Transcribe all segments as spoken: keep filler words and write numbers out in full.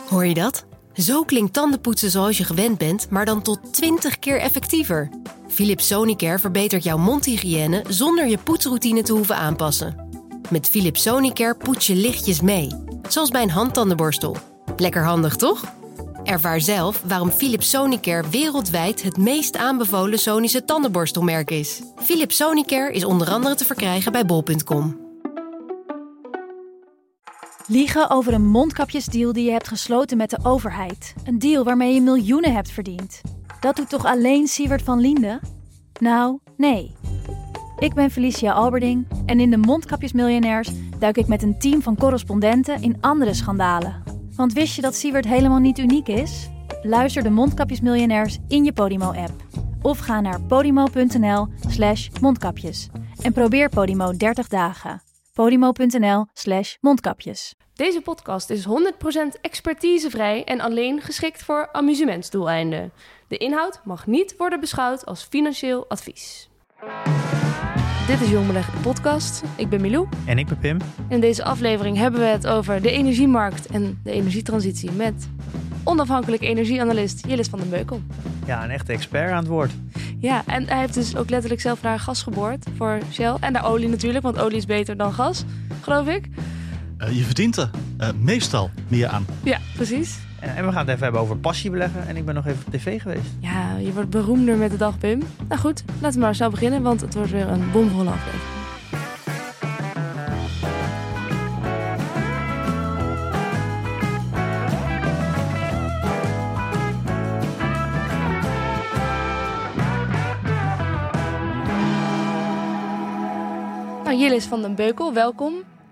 Hoor je dat? Zo klinkt tandenpoetsen zoals je gewend bent, maar dan tot twintig keer effectiever. Philips Sonicare verbetert jouw mondhygiëne zonder je poetsroutine te hoeven aanpassen. Met Philips Sonicare poets je lichtjes mee, zoals bij een handtandenborstel. Lekker handig, toch? Ervaar zelf waarom Philips Sonicare wereldwijd het meest aanbevolen Sonische tandenborstelmerk is. Philips Sonicare is onder andere te verkrijgen bij bol punt com. Liegen over een mondkapjesdeal die je hebt gesloten met de overheid. Een deal waarmee je miljoenen hebt verdiend. Dat doet toch alleen Siewert van Liende? Nou, nee. Ik ben Felicia Alberding en in de Mondkapjesmiljonairs duik ik met een team van correspondenten in andere schandalen. Want wist je dat Siewert helemaal niet uniek is? Luister de Mondkapjesmiljonairs in je Podimo-app. Of ga naar podimo.nl slash mondkapjes. En probeer Podimo dertig dagen. podimo.nl slash mondkapjes. Deze podcast is honderd procent expertisevrij en alleen geschikt voor amusementsdoeleinden. De inhoud mag niet worden beschouwd als financieel advies. Dit is Jong Beleggen, de podcast. Ik ben Milou. En ik ben Pim. In deze aflevering hebben we het over de energiemarkt en de energietransitie met onafhankelijk energieanalist Jillis van den Beukel. Ja, een echte expert aan het woord. Ja, en hij heeft dus ook letterlijk zelf naar gas geboord voor Shell. En naar olie natuurlijk, want olie is beter dan gas, geloof ik. Uh, je verdient er uh, meestal meer aan. Ja, precies. En, en we gaan het even hebben over passie beleggen. En ik ben nog even op tv geweest. Ja, je wordt beroemder met de dag, Pim. Nou goed, laten we maar snel beginnen, want het wordt weer een bomvolle aflevering. Nou, Jillis van den Beukel, welkom.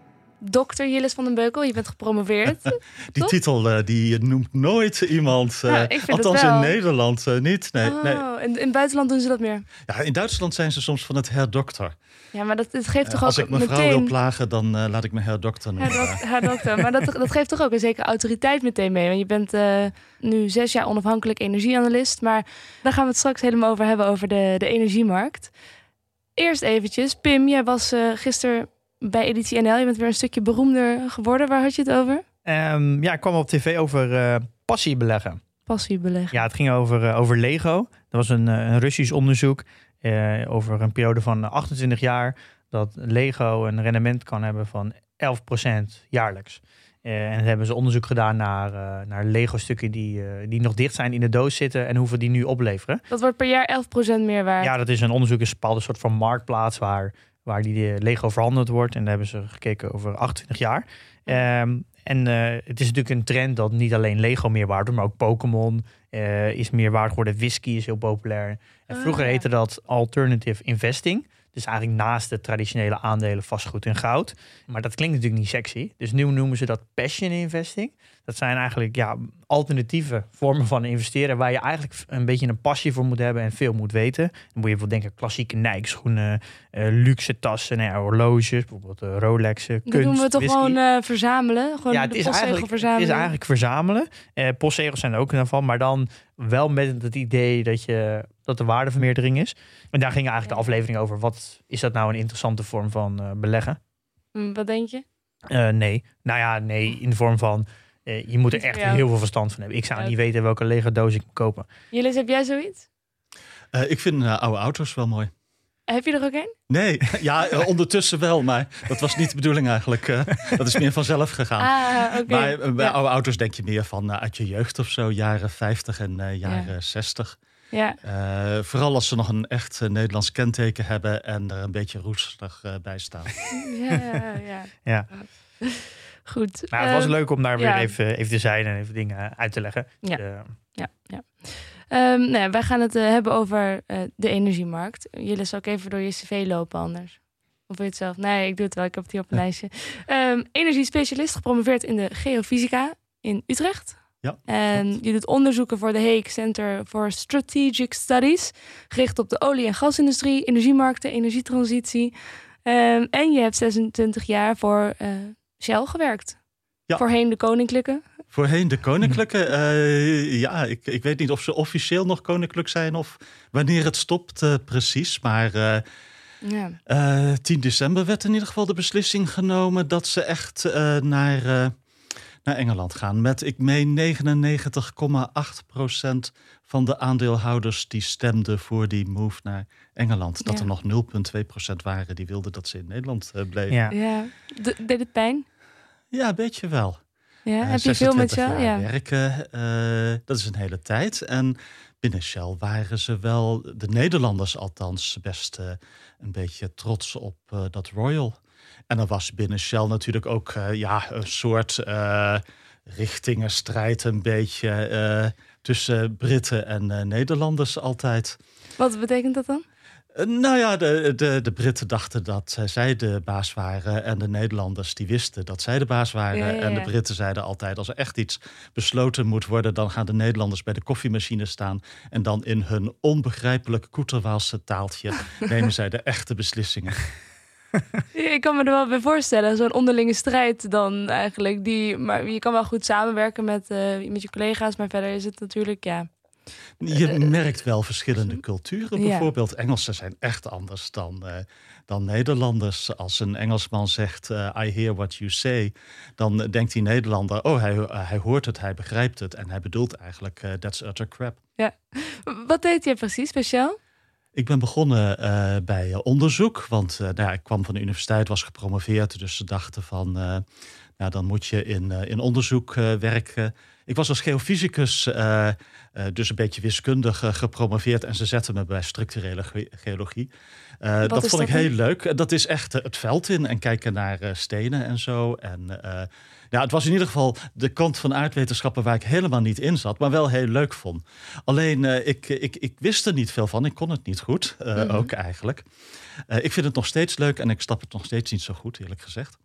Dokter Jillis van den Beukel, je bent gepromoveerd. Die Toch? titel uh, die noemt nooit iemand. Uh, Ja, ik vind althans het wel. in Nederland uh, niet. Nee, Oh, nee. in, in het buitenland doen ze dat meer. Ja, in Duitsland zijn ze soms van het herdokter. Ja, maar dat, dat geeft toch Uh, als ook ik mevrouw meteen... wil plagen, dan uh, laat ik me herdokter noemen. Herdok- herdokter. Maar dat, dat geeft toch ook een zekere autoriteit meteen mee. Want je bent uh, nu zes jaar onafhankelijk energieanalist. Maar daar gaan we het straks helemaal over hebben, over de, de energiemarkt. Eerst eventjes, Pim, jij was uh, gisteren bij Editie N L. Je bent weer een stukje beroemder geworden. Waar had je het over? Um, ja, ik kwam op tv over uh, passie beleggen. Passie beleggen. Ja, het ging over, uh, over Lego. Dat was een, uh, een Russisch onderzoek uh, over een periode van achtentwintig jaar. Dat Lego een rendement kan hebben van elf procent jaarlijks. Uh, en dan hebben ze onderzoek gedaan naar, uh, naar Lego-stukken die, uh, die nog dicht zijn in de doos zitten en hoeveel die nu opleveren. Dat wordt per jaar elf procent meer waard. Ja, dat is een onderzoek, is een bepaalde soort van marktplaats waar, waar die Lego verhandeld wordt. En daar hebben ze gekeken over achtentwintig jaar. Um, en uh, het is natuurlijk een trend dat niet alleen Lego meer waard wordt, maar ook Pokémon uh, is meer waard geworden. Whisky is heel populair. En vroeger Ah, ja. heette dat alternative investing. Dus eigenlijk naast de traditionele aandelen, vastgoed en goud. Maar dat klinkt natuurlijk niet sexy. Dus nu noemen ze dat passion investing. Dat zijn eigenlijk ja, alternatieve vormen van investeren waar je eigenlijk een beetje een passie voor moet hebben en veel moet weten. Dan moet je bijvoorbeeld denken klassieke Nike schoenen, uh, luxe tassen, nou ja, horloges, bijvoorbeeld uh, Rolexen, Dat kunst, doen we toch whisky. gewoon uh, verzamelen? Gewoon Ja, de het is, postzegel eigenlijk, het verzamelen? is eigenlijk verzamelen. Uh, postzegels zijn er ook een van, maar dan wel met het idee dat, je, dat de waardevermeerdering is. En daar ging eigenlijk Ja. de aflevering over. Wat is dat nou een interessante vorm van uh, beleggen? Hm, Wat denk je? Uh, nee. Nou ja, nee, in de vorm van uh, je moet er Niet echt voor jou. heel veel verstand van hebben. Ik zou Ja. niet weten welke Lego doos ik moet kopen. Jillis, heb jij zoiets? Uh, ik vind uh, oude auto's wel mooi. Heb je er ook een? Nee, ja, uh, ondertussen wel, maar dat was niet de bedoeling eigenlijk. Uh, dat is meer vanzelf gegaan. Ah, oké. Maar uh, bij Ja. oude auto's denk je meer van uh, uit je jeugd of zo, jaren vijftig en uh, jaren Ja. zestig. Ja. Uh, vooral als ze nog een echt uh, Nederlands kenteken hebben en er een beetje roestig uh, bij staan. Ja, ja. Ja. Goed. Maar het was Ehm, leuk om daar weer ja. even, even te zijn en even dingen uit te leggen. Ja. Uh, Ja, ja. Um, nou ja, wij gaan het uh, hebben over uh, de energiemarkt. Jullie zal ook even door je cv lopen anders. Of wil je het zelf? Nee, ik doe het wel. Ik heb het hier op een lijstje. Um, energiespecialist, gepromoveerd in de geofysica in Utrecht. Ja, En klopt. je doet onderzoeken voor de Hague Center for Strategic Studies. Gericht op de olie- en gasindustrie, energiemarkten, energietransitie. Um, en je hebt zesentwintig jaar voor uh, Shell gewerkt. Ja. Voorheen de Koninklijke. Voorheen de koninklijke. Uh, ja, ik, ik weet niet of ze officieel nog koninklijk zijn of wanneer het stopt uh, precies. Maar uh, Ja. uh, tien december werd in ieder geval de beslissing genomen dat ze echt uh, naar, uh, naar Engeland gaan. Met, ik meen, negenennegentig komma acht procent van de aandeelhouders die stemden voor die move naar Engeland. Dat Ja. er nog nul komma twee procent waren die wilden dat ze in Nederland uh, bleven. Ja. Ja. De- deed het pijn? Ja, een beetje wel. Ja. Uh, Heb je veel met zesentwintig Shell? jaar Ja. werken, uh, dat is een hele tijd. En binnen Shell waren ze wel, de Nederlanders althans, best uh, een beetje trots op uh, dat Royal. En er was binnen Shell natuurlijk ook uh, ja, een soort uh, richtingenstrijd een beetje uh, tussen Britten en uh, Nederlanders altijd. Wat betekent dat dan? Uh, nou ja, de, de, de Britten dachten dat uh, zij de baas waren en de Nederlanders die wisten dat zij de baas waren. Ja, ja, ja. En de Britten zeiden altijd, als er echt iets besloten moet worden, dan gaan de Nederlanders bij de koffiemachine staan en dan in hun onbegrijpelijke Koeterwaalse taaltje nemen zij de echte beslissingen. Ja, ik kan me er wel bij voorstellen, zo'n onderlinge strijd dan eigenlijk. Die, maar je kan wel goed samenwerken met, uh, met je collega's, maar verder is het natuurlijk, ja. Je merkt wel verschillende culturen. Ja. Bijvoorbeeld Engelsen zijn echt anders dan, uh, dan Nederlanders. Als een Engelsman zegt, uh, I hear what you say, dan denkt die Nederlander, oh, hij, uh, hij hoort het, hij begrijpt het. En hij bedoelt eigenlijk, uh, that's utter crap. Ja. Wat deed je precies bij Shell? Ik ben begonnen uh, bij uh, onderzoek, want uh, nou ja, ik kwam van de universiteit, was gepromoveerd. Dus ze dachten van, uh, nou, dan moet je in, uh, in onderzoek uh, werken. Ik was als geofysicus, uh, uh, dus een beetje wiskundig uh, gepromoveerd. En ze zetten me bij structurele ge- geologie. Uh, dat vond dat ik dan? heel leuk. Dat is echt uh, het veld in en kijken naar uh, stenen en zo. En uh, ja, het was in ieder geval de kant van aardwetenschappen waar ik helemaal niet in zat, maar wel heel leuk vond. Alleen, uh, ik, ik, ik wist er niet veel van. Ik kon het niet goed, uh, mm-hmm. ook eigenlijk. Uh, ik vind het nog steeds leuk en ik snap het nog steeds niet zo goed, eerlijk gezegd.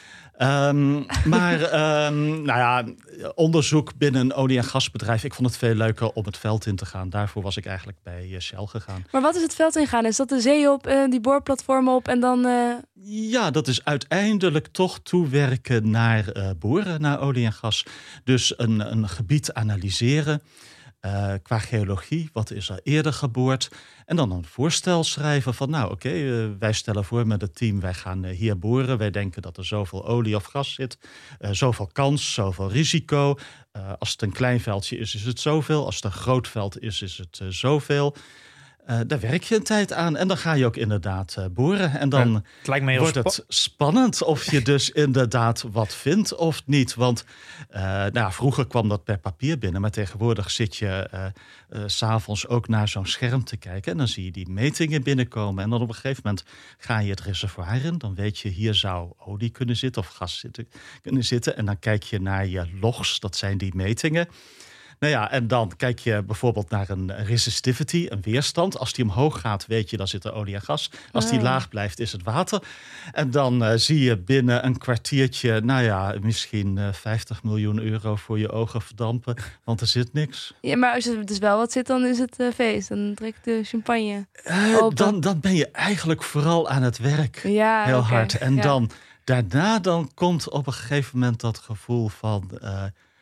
Um, maar um, nou ja, onderzoek binnen een olie- en gasbedrijf. Ik vond het veel leuker om het veld in te gaan. Daarvoor was ik eigenlijk bij uh, Shell gegaan. Maar wat is het veld ingaan? Is dat de zee op, uh, die boorplatformen op en dan... Uh... Ja, dat is uiteindelijk toch toewerken naar uh, boren, naar olie en gas. Dus een, een gebied analyseren. Uh, qua geologie, wat is er eerder geboord? En dan een voorstel schrijven van, nou oké, okay, uh, wij stellen voor met het team, wij gaan uh, hier boren. Wij denken dat er zoveel olie of gas zit, uh, zoveel kans, zoveel risico. Uh, als het een klein veldje is, is het zoveel. Als het een groot veld is, is het uh, zoveel. Uh, daar werk je een tijd aan en dan ga je ook inderdaad uh, boren. En dan ja, het lijkt me heel wordt spa- het spannend of je dus inderdaad wat vindt of niet. Want uh, nou, vroeger kwam dat per papier binnen, maar tegenwoordig zit je uh, uh, 's avonds ook naar zo'n scherm te kijken. En dan zie je die metingen binnenkomen. En dan op een gegeven moment ga je het reservoir in. Dan weet je, hier zou olie kunnen zitten of gas zitten, kunnen zitten. En dan kijk je naar je logs, dat zijn die metingen. Nou ja, en dan kijk je bijvoorbeeld naar een resistivity, een weerstand. Als die omhoog gaat, weet je, dan zit er olie en gas. Als die Oh. laag blijft, is het water. En dan uh, zie je binnen een kwartiertje, nou ja, misschien uh, vijftig miljoen euro voor je ogen verdampen. Want er zit niks. Ja, maar als er dus wel wat zit, dan is het uh, feest. Dan trekt de champagne. Uh, Open. dan, dan ben je eigenlijk vooral aan het werk. Ja, Heel okay. hard. En ja. dan, daarna dan komt op een gegeven moment dat gevoel van... Uh,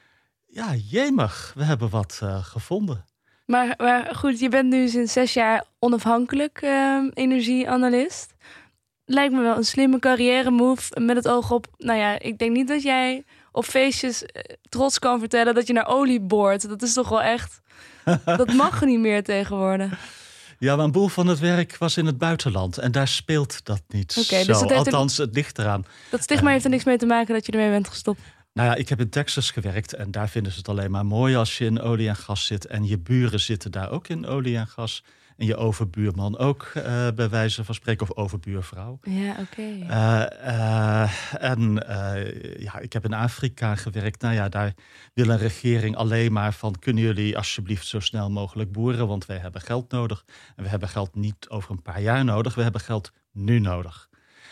ja, jemig, we hebben wat uh, gevonden. Maar, maar goed, je bent nu sinds zes jaar onafhankelijk uh, energieanalist. Lijkt me wel een slimme carrière move met het oog op... Nou ja, ik denk niet dat jij op feestjes uh, trots kan vertellen dat je naar olie boort. Dat is toch wel echt... Dat mag niet meer tegenwoordig. Ja, maar een boel van het werk was in het buitenland. En daar speelt dat niet okay, zo. Dus dat Althans, het ligt eraan. Dat stigma uh, heeft er niks mee te maken dat je ermee bent gestopt. Nou ja, ik heb in Texas gewerkt en daar vinden ze het alleen maar mooi als je in olie en gas zit. En je buren zitten daar ook in olie en gas. En je overbuurman ook, uh, bij wijze van spreken, of overbuurvrouw. Ja, oké. Okay. Uh, uh, en uh, ja, ik heb in Afrika gewerkt. Nou ja, daar wil een regering alleen maar van... kunnen jullie alsjeblieft zo snel mogelijk boeren, want wij hebben geld nodig. En we hebben geld niet over een paar jaar nodig, we hebben geld nu nodig.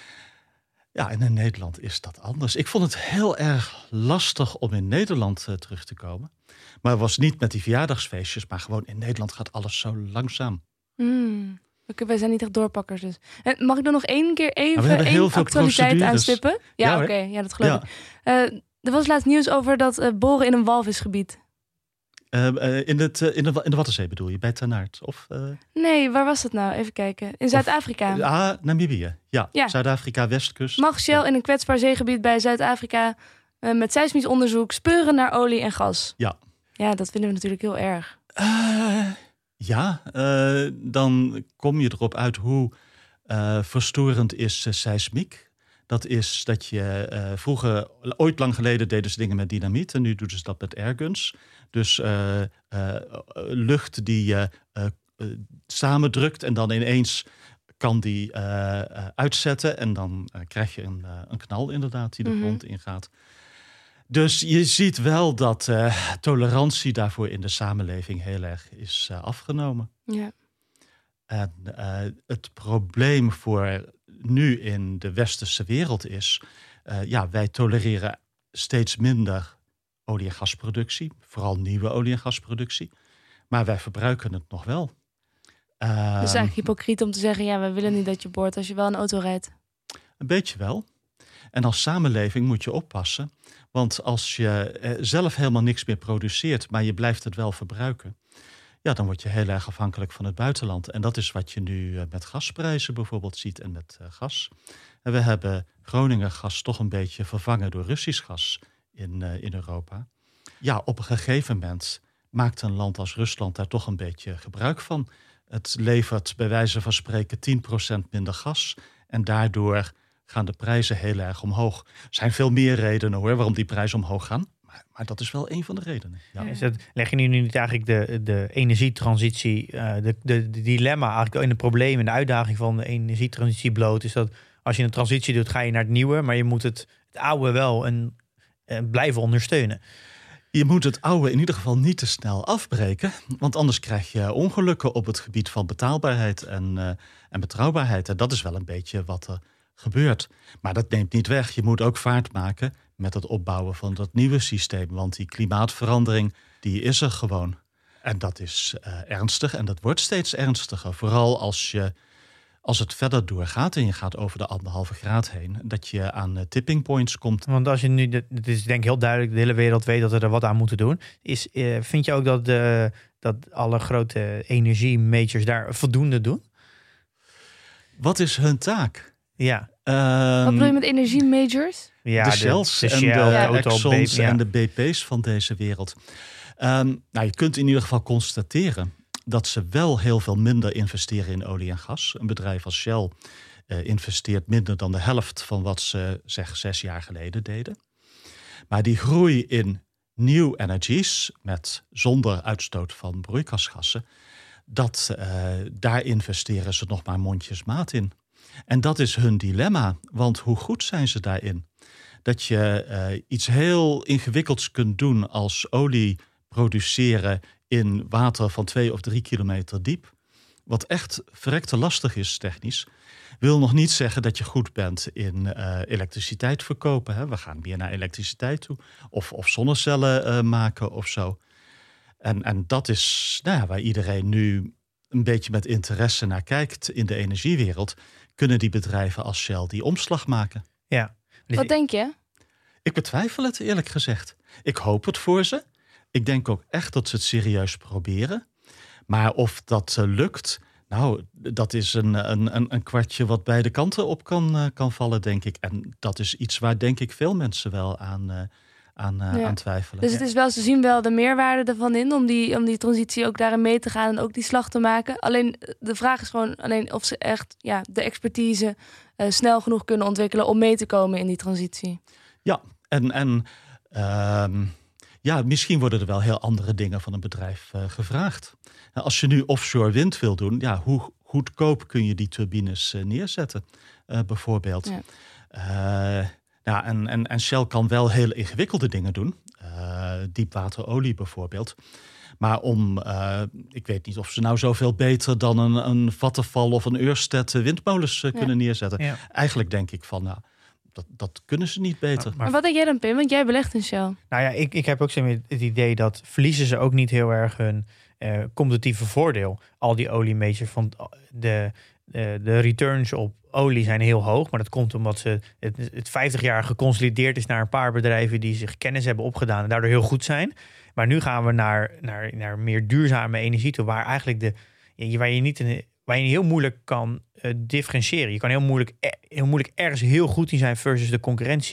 Ja, en in Nederland is dat anders. Ik vond het heel erg lastig om in Nederland uh, terug te komen. Maar het was niet met die verjaardagsfeestjes, maar gewoon in Nederland gaat alles zo langzaam. Hmm. Okay, wij zijn niet echt doorpakkers dus. En mag ik dan nog één keer even nou, één actualiteit procedures. aanstippen? Ja, ja oké. Okay. Ja, dat geloof ja. ik. Uh, er was laatst nieuws over dat uh, boren in een walvisgebied. Uh, uh, in, het, uh, in, de, in de Waddenzee bedoel je, bij Tanaard? Of, uh... Nee, waar was dat nou? Even kijken. In Zuid-Afrika. Of, ah, Namibië. Ja, ja. Zuid-Afrika, Westkust. Mag Shell ja. in een kwetsbaar zeegebied bij Zuid-Afrika uh, met seismisch onderzoek speuren naar olie en gas. Ja. Ja, dat vinden we natuurlijk heel erg. Uh, ja, uh, dan kom je erop uit hoe uh, verstorend is uh, seismiek. Dat is dat je uh, vroeger, ooit lang geleden deden ze dingen met dynamiet en nu doen ze dat met airguns. Dus uh, uh, lucht die je uh, uh, samendrukt en dan ineens kan die uh, uh, uitzetten. En dan uh, krijg je een, uh, een knal inderdaad die de Mm-hmm. grond ingaat. Dus je ziet wel dat uh, tolerantie daarvoor in de samenleving heel erg is uh, afgenomen. Ja. En uh, het probleem voor nu in de westerse wereld is, Uh, ja, wij tolereren steeds minder olie- en gasproductie. Vooral nieuwe olie- en gasproductie. Maar wij verbruiken het nog wel. Uh, Dus eigenlijk hypocriet om te zeggen, ja, we willen niet dat je boort als je wel een auto rijdt. Een beetje wel. En als samenleving moet je oppassen. Want als je uh, zelf helemaal niks meer produceert, maar je blijft het wel verbruiken, ja, dan word je heel erg afhankelijk van het buitenland. En dat is wat je nu uh, met gasprijzen bijvoorbeeld ziet en met uh, gas. En we hebben Groningen gas toch een beetje vervangen door Russisch gas in, uh, in Europa. Ja, op een gegeven moment maakt een land als Rusland daar toch een beetje gebruik van. Het levert bij wijze van spreken tien procent minder gas. En daardoor gaan de prijzen heel erg omhoog. Er zijn veel meer redenen hoor, waarom die prijzen omhoog gaan. Maar, maar dat is wel een van de redenen. Ja. Is dat, leg je nu niet eigenlijk de, de energietransitie, uh, de, de, de dilemma, eigenlijk in de probleem en de uitdaging van de energietransitie bloot? Is dat als je een transitie doet, ga je naar het nieuwe, maar je moet het, het oude wel en, en blijven ondersteunen. Je moet het oude in ieder geval niet te snel afbreken. Want anders krijg je ongelukken op het gebied van betaalbaarheid en, uh, en betrouwbaarheid. En dat is wel een beetje wat er gebeurt. Maar dat neemt niet weg. Je moet ook vaart maken met het opbouwen van dat nieuwe systeem. Want die klimaatverandering, die is er gewoon. En dat is uh, ernstig en dat wordt steeds ernstiger. Vooral als je Als het verder doorgaat en je gaat over de anderhalve graad heen, dat je aan uh, tipping points komt. Want als je nu, het is denk ik heel duidelijk, de hele wereld weet dat we er wat aan moeten doen. Is, uh, vind je ook dat, uh, dat alle grote energiemajors daar voldoende doen? Wat is hun taak? Ja. Um, Wat bedoel je met energiemajors? de Ja, de, Shells de en Shell, de ja. Exxons ja. en de B P's van deze wereld. Um, nou, je kunt in ieder geval constateren dat ze wel heel veel minder investeren in olie en gas. Een bedrijf als Shell uh, investeert minder dan de helft van wat ze zeg zes jaar geleden deden. Maar die groei in new energies, met zonder uitstoot van broeikasgassen, dat, uh, daar investeren ze nog maar mondjesmaat in. En dat is hun dilemma, want hoe goed zijn ze daarin? Dat je uh, iets heel ingewikkelds kunt doen als olie produceren in water van twee of drie kilometer diep, wat echt verrekte lastig is technisch, wil nog niet zeggen dat je goed bent in uh, elektriciteit verkopen. Hè. We gaan meer naar elektriciteit toe, of, of zonnecellen uh, maken of zo. En, en dat is nou ja, waar iedereen nu een beetje met interesse naar kijkt in de energiewereld. Kunnen die bedrijven als Shell die omslag maken? Ja. Dus Wat denk je? Ik betwijfel het eerlijk gezegd. Ik hoop het voor ze. Ik denk ook echt dat ze het serieus proberen. Maar of dat uh, lukt, nou, dat is een, een, een kwartje wat beide kanten op kan, uh, kan vallen, denk ik. En dat is iets waar, denk ik, veel mensen wel aan, uh, aan, uh, Ja. aan twijfelen. Dus het is wel, ze zien wel de meerwaarde ervan in om die, om die transitie ook daarin mee te gaan en ook die slag te maken. Alleen de vraag is gewoon alleen of ze echt ja, de expertise uh, snel genoeg kunnen ontwikkelen om mee te komen in die transitie. Ja, en, en uh, ja, misschien worden er wel heel andere dingen van een bedrijf uh, gevraagd. Nou, als je nu offshore wind wil doen, ja, hoe goedkoop kun je die turbines uh, neerzetten, uh, bijvoorbeeld. Ja. Uh, ja, en, en, en Shell kan wel heel ingewikkelde dingen doen. Uh, diepwaterolie bijvoorbeeld. Maar om, uh, ik weet niet of ze nou zoveel beter dan een, een Vattenfall of een Ørsted windmolens uh, Ja. kunnen neerzetten. Ja. Eigenlijk denk ik van, nou, dat, dat kunnen ze niet beter. Maar- Maar wat denk jij dan, Pim? Want jij belegt in Shell. Nou ja, ik, ik heb ook zeg maar, het idee dat verliezen ze ook niet heel erg hun uh, competitieve voordeel. Al die oliemajors, van de, de, de returns op olie zijn heel hoog. Maar dat komt omdat ze het, het vijftig jaar geconsolideerd is naar een paar bedrijven die zich kennis hebben opgedaan en daardoor heel goed zijn. Maar nu gaan we naar, naar, naar meer duurzame energie toe, waar eigenlijk de, ja, waar je niet een, waar je heel moeilijk kan uh, differentiëren. Je kan heel moeilijk, heel moeilijk ergens heel goed in zijn versus de concurrentie.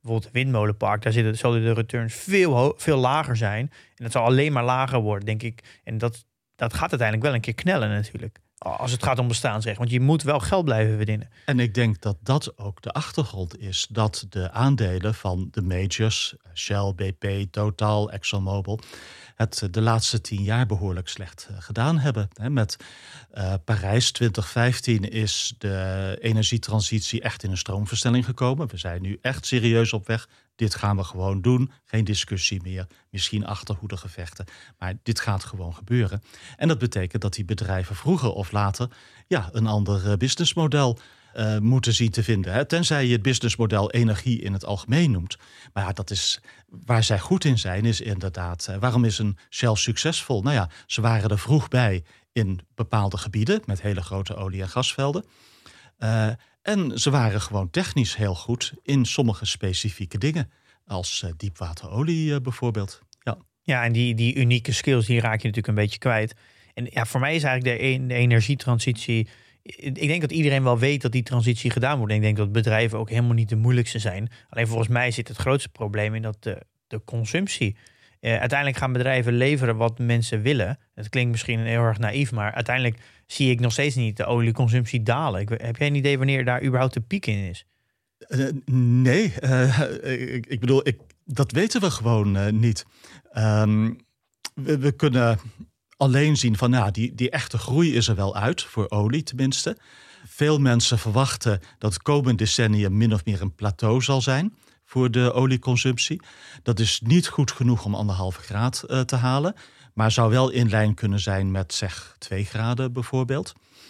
bijvoorbeeld een windmolenpark, daar zitten, zullen de returns veel, ho- veel lager zijn. En dat zal alleen maar lager worden, denk ik. En dat, dat gaat uiteindelijk wel een keer knellen natuurlijk. Als het gaat om bestaansrecht. Want je moet wel geld blijven verdienen. En ik denk dat dat ook de achtergrond is. Dat de aandelen van de majors, Shell, B P, Total, ExxonMobil, het de laatste tien jaar behoorlijk slecht uh, gedaan hebben. He, met uh, Parijs twintig vijftien is de energietransitie echt in een stroomversnelling gekomen. We zijn nu echt serieus op weg. Dit gaan we gewoon doen. Geen discussie meer. Misschien achterhoedegevechten. Maar dit gaat gewoon gebeuren. En dat betekent dat die bedrijven vroeger of later ja, een ander uh, businessmodel Uh, moeten zien te vinden. Hè? Tenzij je het businessmodel energie in het algemeen noemt. Maar ja, dat is waar zij goed in zijn, is inderdaad. Uh, waarom is een Shell succesvol? Nou ja, ze waren er vroeg bij in bepaalde gebieden met hele grote olie- en gasvelden. Uh, en ze waren gewoon technisch heel goed in sommige specifieke dingen. Als uh, diepwaterolie uh, bijvoorbeeld. Ja, ja en die, die unieke skills, die raak je natuurlijk een beetje kwijt. En ja, voor mij is eigenlijk de, e- de energietransitie. Ik denk dat iedereen wel weet dat die transitie gedaan wordt. En ik denk dat bedrijven ook helemaal niet de moeilijkste zijn. Alleen volgens mij zit het grootste probleem in dat de, de consumptie. Uh, uiteindelijk gaan bedrijven leveren wat mensen willen. Het klinkt misschien heel erg naïef, maar uiteindelijk zie ik nog steeds niet de olieconsumptie dalen. Ik, heb jij een idee wanneer daar überhaupt de piek in is? Uh, nee, uh, ik, ik bedoel, ik, dat weten we gewoon uh, niet. Um, we, we kunnen alleen zien van, nou, die, die echte groei is er wel uit, voor olie tenminste. Veel mensen verwachten dat het komende decennium min of meer een plateau zal zijn voor de olieconsumptie. Dat is niet goed genoeg om anderhalve graad uh, te halen, maar zou wel in lijn kunnen zijn met zeg twee graden bijvoorbeeld.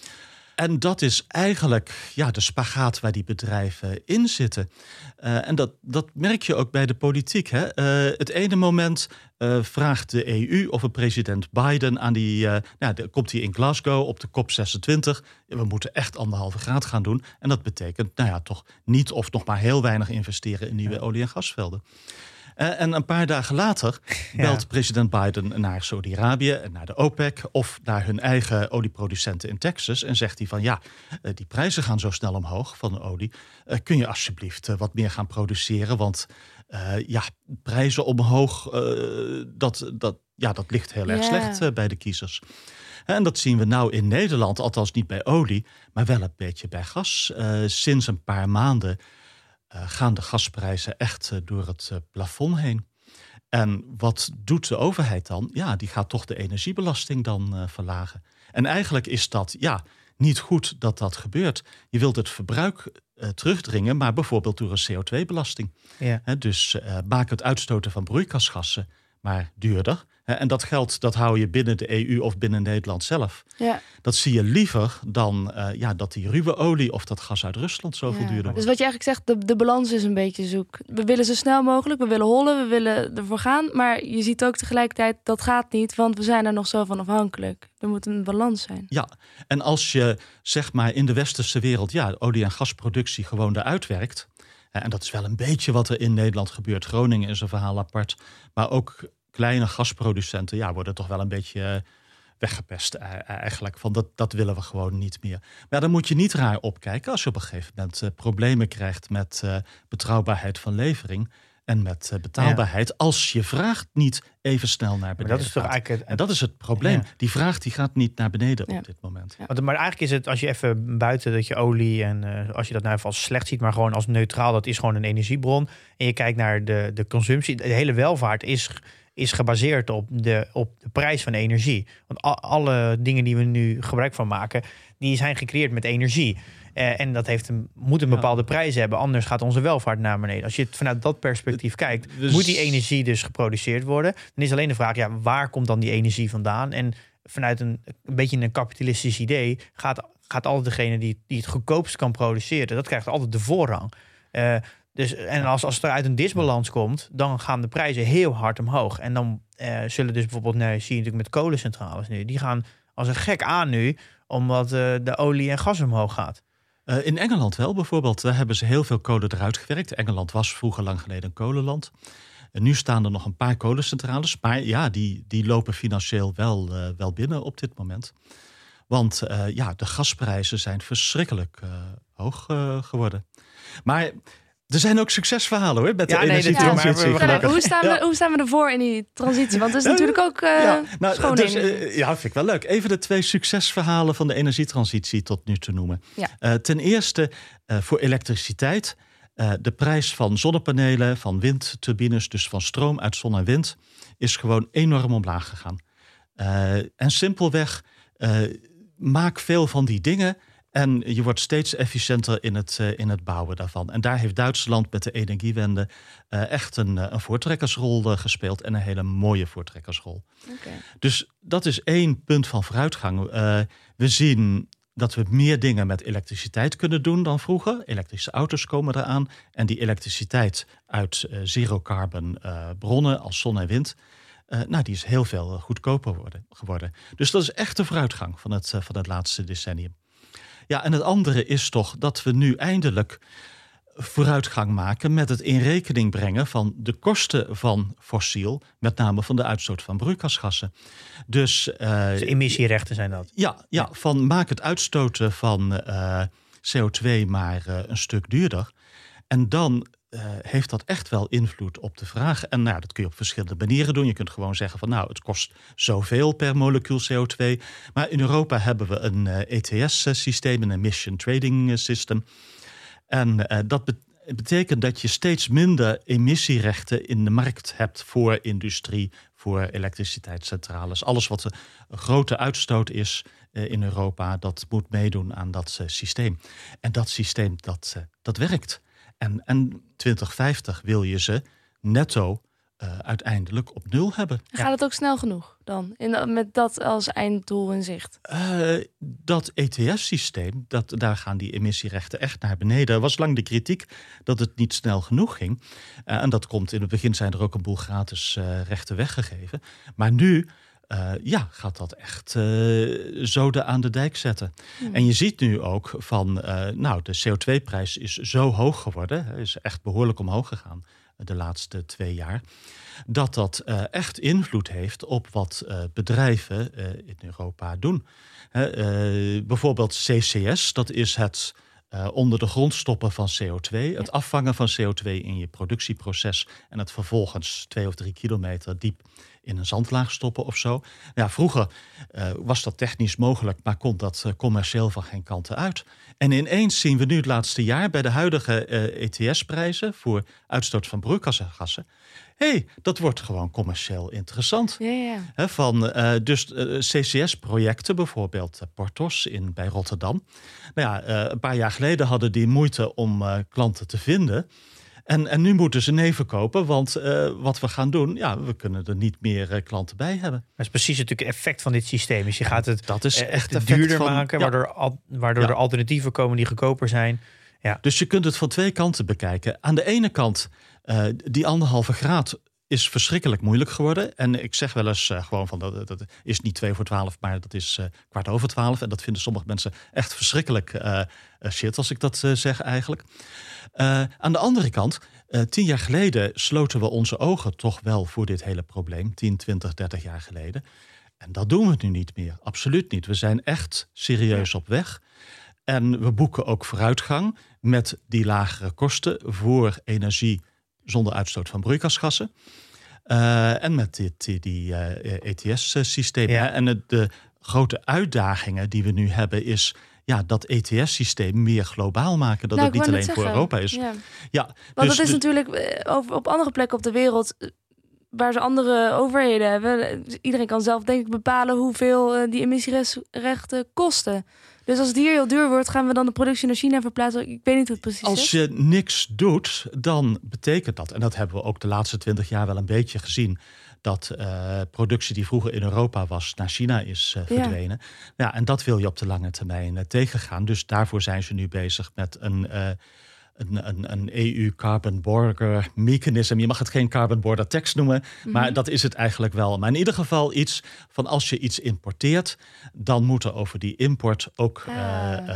En dat is eigenlijk ja, de spagaat waar die bedrijven in zitten. Uh, en dat, dat merk je ook bij de politiek. Hè? Uh, het ene moment uh, vraagt de E U of een president Biden aan die... Uh, nou, de, komt hij in Glasgow op de COP zesentwintig. We moeten echt anderhalve graad gaan doen. En dat betekent nou ja, toch niet of nog maar heel weinig investeren in nieuwe olie- en gasvelden. Uh, en een paar dagen later belt ja. president Biden naar Saudi-Arabië en naar de OPEC of naar hun eigen olieproducenten in Texas en zegt hij van ja, uh, die prijzen gaan zo snel omhoog van de olie. Uh, kun je alsjeblieft uh, wat meer gaan produceren, want uh, ja, prijzen omhoog, uh, dat, dat, ja, dat ligt heel erg yeah. slecht uh, bij de kiezers. En dat zien we nou in Nederland, althans niet bij olie, maar wel een beetje bij gas. Uh, sinds een paar maanden Uh, gaan de gasprijzen echt uh, door het uh, plafond heen. En wat doet de overheid dan? Ja, die gaat toch de energiebelasting dan uh, verlagen. En eigenlijk is dat ja, niet goed dat dat gebeurt. Je wilt het verbruik uh, terugdringen, maar bijvoorbeeld door een C O twee belasting. Ja. He, dus uh, maak het uitstoten van broeikasgassen maar duurder. He, en dat geld dat hou je binnen de E U of binnen Nederland zelf. Ja. Dat zie je liever dan uh, ja, dat die ruwe olie of dat gas uit Rusland zoveel ja. duurder wordt. Dus wat je eigenlijk zegt, de, de balans is een beetje zoek. We willen zo snel mogelijk, we willen hollen, we willen ervoor gaan. Maar je ziet ook tegelijkertijd, dat gaat niet, want we zijn er nog zo van afhankelijk. Er moet een balans zijn. Ja, en als je zeg maar in de westerse wereld ja, olie- en gasproductie gewoon eruit werkt. En dat is wel een beetje wat er in Nederland gebeurt. Groningen is een verhaal apart. Maar ook kleine gasproducenten ja, worden toch wel een beetje weggepest eigenlijk. Van dat, dat willen we gewoon niet meer. Maar dan moet je niet raar opkijken als je op een gegeven moment uh, problemen krijgt met uh, betrouwbaarheid van levering en met uh, betaalbaarheid. Ja. Als je vraag niet even snel naar beneden maar dat is toch gaat. eigenlijk het, en dat is het probleem. Ja. Die vraag die gaat niet naar beneden ja. op dit moment. Ja. Maar eigenlijk is het, als je even buiten dat je olie en uh, als je dat nou even als slecht ziet, maar gewoon als neutraal, dat is gewoon een energiebron. En je kijkt naar de, de consumptie. De hele welvaart is is gebaseerd op de, op de prijs van energie. Want a, alle dingen die we nu gebruik van maken, die zijn gecreëerd met energie. Uh, en dat heeft een, moet een bepaalde ja. prijs hebben, anders gaat onze welvaart naar beneden. Als je het vanuit dat perspectief kijkt, dus moet die energie dus geproduceerd worden. Dan is alleen de vraag, ja, waar komt dan die energie vandaan? En vanuit een, een beetje een kapitalistisch idee gaat, gaat altijd degene die, die het goedkoopst kan produceren, dat krijgt altijd de voorrang. Uh, Dus, en als, als het uit een disbalans komt, dan gaan de prijzen heel hard omhoog. En dan uh, zullen dus bijvoorbeeld, nou, zie je natuurlijk met kolencentrales nu, die gaan als een gek aan nu, omdat uh, de olie en gas omhoog gaat. Uh, in Engeland wel bijvoorbeeld, daar hebben ze heel veel kolen eruit gewerkt. Engeland was vroeger lang geleden een kolenland. En nu staan er nog een paar kolencentrales, maar ja, die, die lopen financieel wel, uh, wel binnen op dit moment. Want uh, ja, de gasprijzen zijn verschrikkelijk uh, hoog uh, geworden. Maar Er zijn ook succesverhalen hoor, met Ja, de nee, energietransitie. natuurlijk, maar we- Verder, hoe, staan we, Ja. hoe staan we ervoor in die transitie? Want het is natuurlijk ook uh, Ja, nou, schone dus, energie. uh, ja, vind ik wel leuk. Even de twee succesverhalen van de energietransitie tot nu te noemen. Ja. Uh, ten eerste uh, voor elektriciteit. Uh, de prijs van zonnepanelen, van windturbines, dus van stroom uit zon en wind, is gewoon enorm omlaag gegaan. Uh, en simpelweg, uh, maak veel van die dingen en je wordt steeds efficiënter in het, uh, in het bouwen daarvan. En daar heeft Duitsland met de energiewende uh, echt een, een voortrekkersrol uh, gespeeld en een hele mooie voortrekkersrol. Okay. Dus dat is één punt van vooruitgang. Uh, we zien dat we meer dingen met elektriciteit kunnen doen dan vroeger. Elektrische auto's komen eraan. En die elektriciteit uit uh, zero-carbon uh, bronnen als zon en wind, Uh, nou, die is heel veel goedkoper worden, geworden. Dus dat is echt de vooruitgang van het, uh, van het laatste decennium. Ja, en het andere is toch dat we nu eindelijk vooruitgang maken met het in rekening brengen van de kosten van fossiel, met name van de uitstoot van broeikasgassen. Dus, uh, dus emissierechten zijn dat? Ja, ja, van maak het uitstoten van uh, C O twee maar uh, een stuk duurder. En dan Uh, heeft dat echt wel invloed op de vraag. En nou, dat kun je op verschillende manieren doen. Je kunt gewoon zeggen van nou, het kost zoveel per molecuul C O twee. Maar in Europa hebben we een uh, E T S-systeem, een Emission Trading System. En uh, dat be- betekent dat je steeds minder emissierechten in de markt hebt voor industrie, voor elektriciteitscentrales. Alles wat een grote uitstoot is uh, in Europa, dat moet meedoen aan dat uh, systeem. En dat systeem, dat, uh, dat werkt. En, en twintig vijftig wil je ze netto uh, uiteindelijk op nul hebben. Gaat ja. het ook snel genoeg dan? In, met dat als einddoel in zicht? Uh, dat E T S-systeem, dat, daar gaan die emissierechten echt naar beneden. Er was lang de kritiek dat het niet snel genoeg ging. Uh, en dat komt in het begin zijn er ook een boel gratis uh, rechten weggegeven. Maar nu Uh, ja, gaat dat echt uh, zoden aan de dijk zetten. Hmm. En je ziet nu ook van, uh, nou, de C O twee prijs is zo hoog geworden, is echt behoorlijk omhoog gegaan de laatste twee jaar, dat dat uh, echt invloed heeft op wat uh, bedrijven uh, in Europa doen. Uh, uh, bijvoorbeeld C C S, dat is het Uh, onder de grond stoppen van C O twee, ja. Het afvangen van C O twee in je productieproces en het vervolgens twee of drie kilometer diep in een zandlaag stoppen of zo. Ja, vroeger uh, was dat technisch mogelijk, maar kon dat uh, commercieel van geen kanten uit. En ineens zien we nu het laatste jaar bij de huidige uh, E T S-prijzen voor uitstoot van broeikasgassen, hé, hey, dat wordt gewoon commercieel interessant. Ja, ja. He, van, uh, dus uh, C C S-projecten, bijvoorbeeld uh, Porthos in, bij Rotterdam. Nou ja, uh, een paar jaar geleden hadden die moeite om uh, klanten te vinden. En, en nu moeten ze nee verkopen, want uh, wat we gaan doen, ja, we kunnen er niet meer uh, klanten bij hebben. Dat is precies natuurlijk het effect van dit systeem. Dus je gaat het dat is uh, echt duurder van, maken, ja. waardoor, al, waardoor ja. er alternatieven komen die goedkoper zijn. Ja. Dus je kunt het van twee kanten bekijken. Aan de ene kant, uh, die anderhalve graad is verschrikkelijk moeilijk geworden. En ik zeg wel eens uh, gewoon van dat, dat is niet twee voor twaalf, maar dat is uh, kwart over twaalf. En dat vinden sommige mensen echt verschrikkelijk uh, shit, als ik dat uh, zeg eigenlijk. Uh, aan de andere kant, uh, tien jaar geleden sloten we onze ogen toch wel voor dit hele probleem. tien, twintig, dertig jaar geleden. En dat doen we nu niet meer. Absoluut niet. We zijn echt serieus op weg. En we boeken ook vooruitgang met die lagere kosten voor energie zonder uitstoot van broeikasgassen. Uh, en met dit, die, die uh, E T S-systeem. Ja. En het, de grote uitdagingen die we nu hebben is ja, dat E T S-systeem meer globaal maken. Dat nou, het niet alleen voor Europa is. Ja. Ja, Want dus dat is de, natuurlijk over, op andere plekken op de wereld waar ze andere overheden hebben. Iedereen kan zelf denk ik bepalen hoeveel uh, die emissierechten kosten. Dus als het hier heel duur wordt, gaan we dan de productie naar China verplaatsen? Ik weet niet hoe het precies als is. je niks doet, dan betekent dat, en dat hebben we ook de laatste twintig jaar wel een beetje gezien, dat uh, productie die vroeger in Europa was, naar China is uh, verdwenen. Ja. Ja, en dat wil je op de lange termijn uh, tegengaan. Dus daarvoor zijn ze nu bezig met een Uh, Een, een, een E U Carbon Border Mechanism. Je mag het geen Carbon Border Tax noemen, mm-hmm. maar dat is het eigenlijk wel. Maar in ieder geval iets van als je iets importeert, dan moet er over die import ook ah. uh,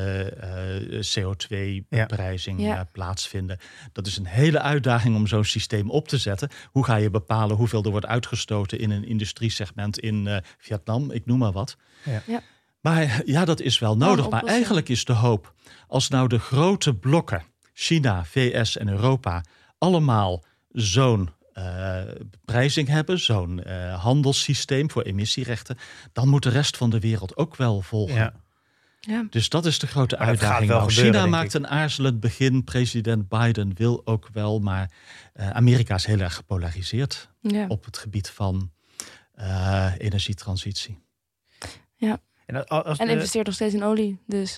uh, uh, C O twee beprijzing ja. uh, plaatsvinden. Dat is een hele uitdaging om zo'n systeem op te zetten. Hoe ga je bepalen hoeveel er wordt uitgestoten in een industriesegment in uh, Vietnam, ik noem maar wat. Ja. Ja. Maar ja, dat is wel nodig. Maar eigenlijk is de hoop, als nou de grote blokken, China, V S en Europa allemaal zo'n uh, beprijzing hebben, zo'n uh, handelssysteem voor emissierechten, dan moet de rest van de wereld ook wel volgen. Ja. Ja. Dus dat is de grote Maar uitdaging. wel Nou, gebeuren, China denk maakt ik. een aarzelend begin. President Biden wil ook wel, maar uh, Amerika is heel erg gepolariseerd Ja. op het gebied van uh, energietransitie. Ja. En, als, als En de- investeert nog steeds in olie. Dus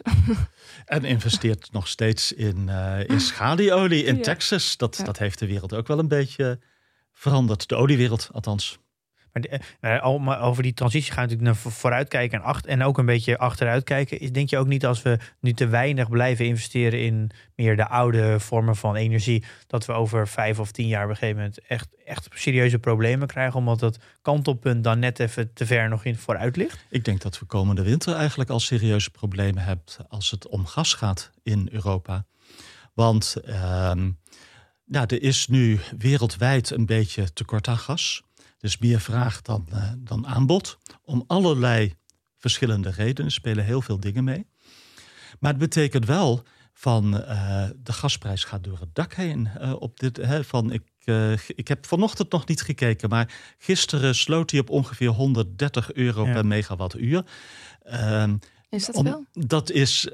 En investeert nog steeds in, uh, in schalieolie in Ja. Texas. Dat, Ja. dat heeft de wereld ook wel een beetje veranderd. De oliewereld althans. Maar, de- maar al- maar over die transitie gaan we natuurlijk naar vo- vooruitkijken en, achter, en ook een beetje achteruit kijken. Is, denk je ook niet als we nu te weinig blijven investeren in meer de oude vormen van energie, dat we over vijf of tien jaar op een gegeven moment echt, echt serieuze problemen krijgen, omdat dat kantelpunt dan net even te ver nog in vooruit ligt? Ik denk dat we komende winter eigenlijk al serieuze problemen hebben als het om gas gaat in Europa. Want ehm, nou, er is nu wereldwijd een beetje tekort aan gas. Dus meer vraag dan, uh, dan aanbod. Om allerlei verschillende redenen spelen heel veel dingen mee. Maar het betekent wel van uh, de gasprijs gaat door het dak heen. Uh, op dit, hè, van ik, uh, ik heb vanochtend nog niet gekeken, maar gisteren sloot hij op ongeveer honderddertig euro Ja. per megawattuur. Uh, is dat om- veel? Dat is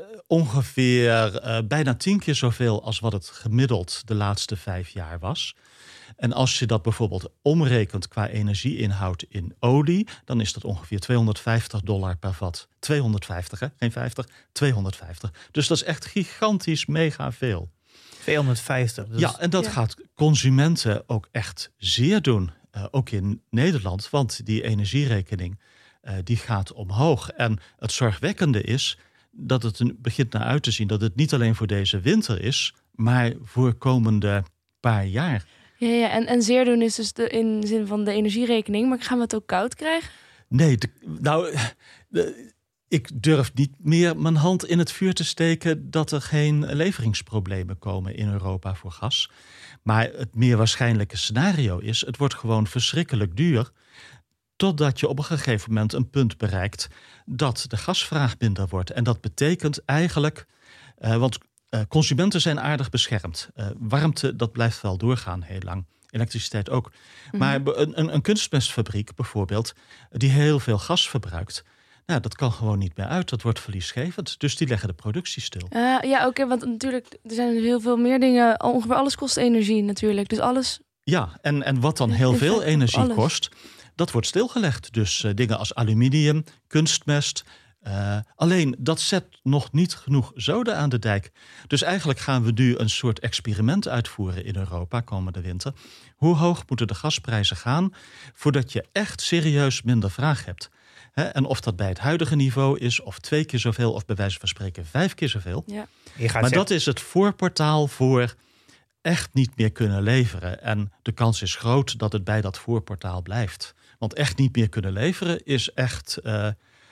ongeveer uh, bijna tien keer zoveel als wat het gemiddeld de laatste vijf jaar was. En als je dat bijvoorbeeld omrekent qua energieinhoud in olie, dan is dat ongeveer tweehonderdvijftig dollar per vat. tweehonderdvijftig, hè? Geen vijftig, tweehonderdvijftig. Dus dat is echt gigantisch mega veel. tweehonderdvijftig. Dat is- Ja, en dat Ja. gaat consumenten ook echt zeer doen. Uh, ook in Nederland, want die energierekening uh, die gaat omhoog. En het zorgwekkende is dat het een, begint naar uit te zien dat het niet alleen voor deze winter is, maar voor komende paar jaar. Ja, ja. En, en zeer doen is dus de, in de zin van de energierekening. Maar gaan we het ook koud krijgen? Nee, de, nou, de, ik durf niet meer mijn hand in het vuur te steken dat er geen leveringsproblemen komen in Europa voor gas. Maar het meer waarschijnlijke scenario is, het wordt gewoon verschrikkelijk duur, totdat je op een gegeven moment een punt bereikt dat de gasvraag minder wordt. En dat betekent eigenlijk, uh, want uh, consumenten zijn aardig beschermd. Uh, warmte, dat blijft wel doorgaan heel lang. Elektriciteit ook. Mm-hmm. Maar een, een, een kunstmestfabriek bijvoorbeeld, die heel veel gas verbruikt, nou, dat kan gewoon niet meer uit. Dat wordt verliesgevend. Dus die leggen de productie stil. Uh, ja, oké, want natuurlijk, er zijn heel veel meer dingen. Ongeveer alles kost energie natuurlijk. Dus alles. Ja, en, en wat dan In heel feite veel op energie alles. kost, dat wordt stilgelegd. Dus uh, dingen als aluminium, kunstmest. Uh, alleen dat zet nog niet genoeg zoden aan de dijk. Dus eigenlijk gaan we nu een soort experiment uitvoeren in Europa komende winter. Hoe hoog moeten de gasprijzen gaan voordat je echt serieus minder vraag hebt? Hè, en of dat bij het huidige niveau is, of twee keer zoveel, of bij wijze van spreken vijf keer zoveel. Ja. Je gaat Maar zeggen- dat is het voorportaal voor echt niet meer kunnen leveren. En de kans is groot dat het bij dat voorportaal blijft. Want echt niet meer kunnen leveren is echt uh,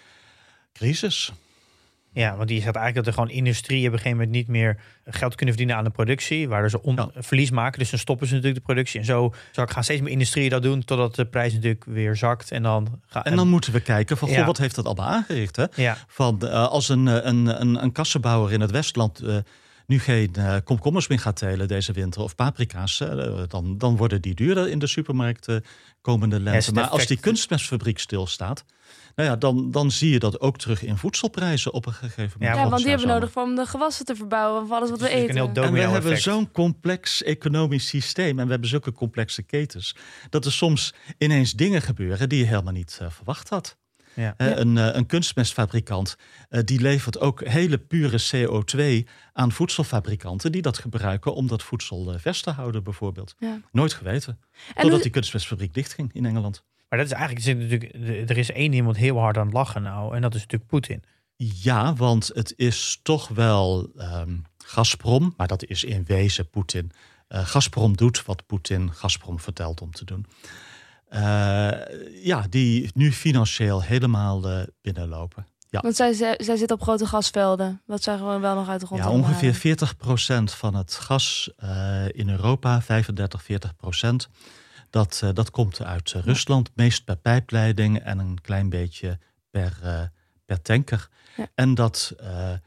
crisis. Ja, want die zegt eigenlijk dat er gewoon industrie op een gegeven moment niet meer geld kunnen verdienen aan de productie, waardoor ze on- Ja. verlies maken. Dus dan stoppen ze natuurlijk de productie. En zo zo gaan steeds meer industrieën dat doen, totdat de prijs natuurlijk weer zakt. En dan, ga, En dan moeten we kijken van, goh, Ja. wat heeft dat allemaal aangericht? Hè? ja, Van, uh, als een, uh, een, een, een kassenbouwer in het Westland uh, nu geen uh, komkommers meer gaat telen deze winter, of paprika's, uh, dan, dan worden die duurder in de supermarkt uh, komende Ja, is lente. het Maar als effect- die kunstmestfabriek stilstaat, nou ja, dan, dan zie je dat ook terug in voedselprijzen op een gegeven moment. Ja, Ja, volgens want die jaar hebben we zomer. nodig voor om de gewassen te verbouwen. Van alles wat Het we is natuurlijk eten. een heel En we hebben domino-effect. zo'n complex economisch systeem en we hebben zulke complexe ketens, dat er soms ineens dingen gebeuren die je helemaal niet uh, verwacht had. Ja. Hè, Ja. een, uh, een kunstmestfabrikant uh, die levert ook hele pure C O twee aan voedselfabrikanten die dat gebruiken om dat voedsel uh, vers te houden bijvoorbeeld. Ja. Nooit geweten. En Totdat hoe- die kunstmestfabriek dichtging in Engeland. Maar dat is eigenlijk, er zit natuurlijk, er is één iemand heel hard aan het lachen nou, en dat is natuurlijk Poetin. Ja, want het is toch wel um, Gazprom, maar dat is in wezen Poetin. Uh, Gazprom doet wat Poetin Gazprom vertelt om te doen. Uh, ja, die nu financieel helemaal uh, binnenlopen. Ja, Want zij, zij, zij zitten op grote gasvelden. Wat zij gewoon wel nog uit de grond ja halen. ongeveer veertig procent van het gas uh, in Europa, vijfendertig, veertig procent, dat, uh, dat komt uit uh, Rusland. Meest per pijpleiding en een klein beetje per, uh, per tanker. Ja. En dat uh,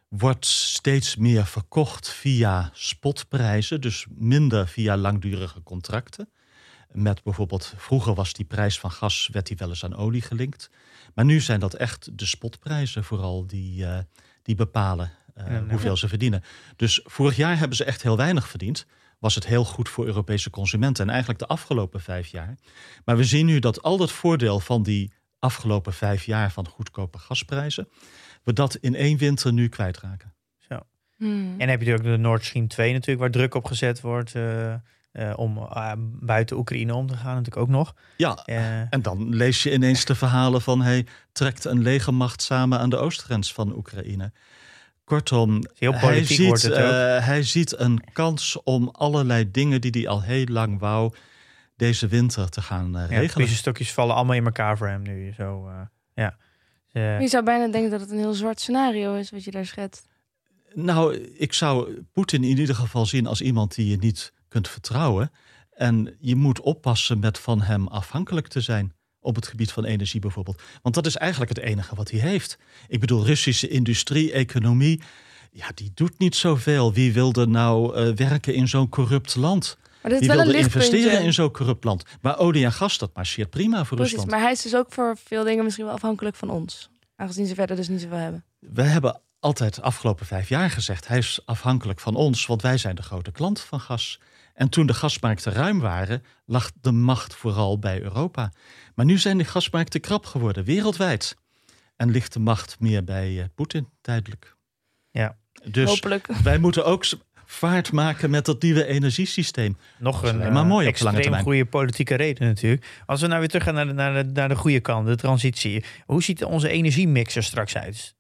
wordt steeds meer verkocht via spotprijzen, dus minder via langdurige contracten. Met bijvoorbeeld, vroeger was die prijs van gas, werd die wel eens aan olie gelinkt. Maar nu zijn dat echt de spotprijzen vooral die, uh, die bepalen uh, ja, nee, hoeveel ja. ze verdienen. Dus vorig jaar hebben ze echt heel weinig verdiend. Was het heel goed voor Europese consumenten. En eigenlijk de afgelopen vijf jaar. Maar we zien nu dat al dat voordeel van die afgelopen vijf jaar van goedkope gasprijzen, we dat in één winter nu kwijtraken. Zo. Hmm. En dan heb je natuurlijk de Nord Stream twee natuurlijk, waar druk op gezet wordt uh, uh, om uh, buiten Oekraïne om te gaan natuurlijk ook nog. Ja, uh, en dan lees je ineens de verhalen van hij trekt een legermacht samen aan de oostgrens van Oekraïne. Kortom, heel hij ziet, wordt het ook. Uh, hij ziet een kans om allerlei dingen die hij al heel lang wou deze winter te gaan uh, regelen. Ja, deze stokjes vallen allemaal in elkaar voor hem nu. Zo, uh, ja. Uh, je zou bijna denken dat het een heel zwart scenario is wat je daar schetst. Nou, ik zou Poetin in ieder geval zien als iemand die je niet kunt vertrouwen. En je moet oppassen met van hem afhankelijk te zijn. Op het gebied van energie bijvoorbeeld. Want dat is eigenlijk het enige wat hij heeft. Ik bedoel, Russische industrie, economie, ja, die doet niet zoveel. Wie wilde nou uh, werken in zo'n corrupt land? Maar dit is Wie wel wilde een investeren in zo'n corrupt land? Maar olie en gas, dat marcheert prima voor Precies, Rusland. Maar hij is dus ook voor veel dingen misschien wel afhankelijk van ons. Aangezien ze verder dus niet zoveel hebben. We hebben altijd de afgelopen vijf jaar gezegd, hij is afhankelijk van ons, want wij zijn de grote klant van gas. En toen de gasmarkten ruim waren, lag de macht vooral bij Europa. Maar nu zijn de gasmarkten krap geworden, wereldwijd. En ligt de macht meer bij uh, Poetin, tijdelijk. Ja, dus hopelijk. Wij moeten ook vaart maken met dat nieuwe energiesysteem. Nog een uh, maar mooi op extreem lange termijn. goede politieke reden natuurlijk. Als we nou weer terug gaan naar de, naar de, naar de goede kant, de transitie. Hoe ziet onze energiemix er straks uit?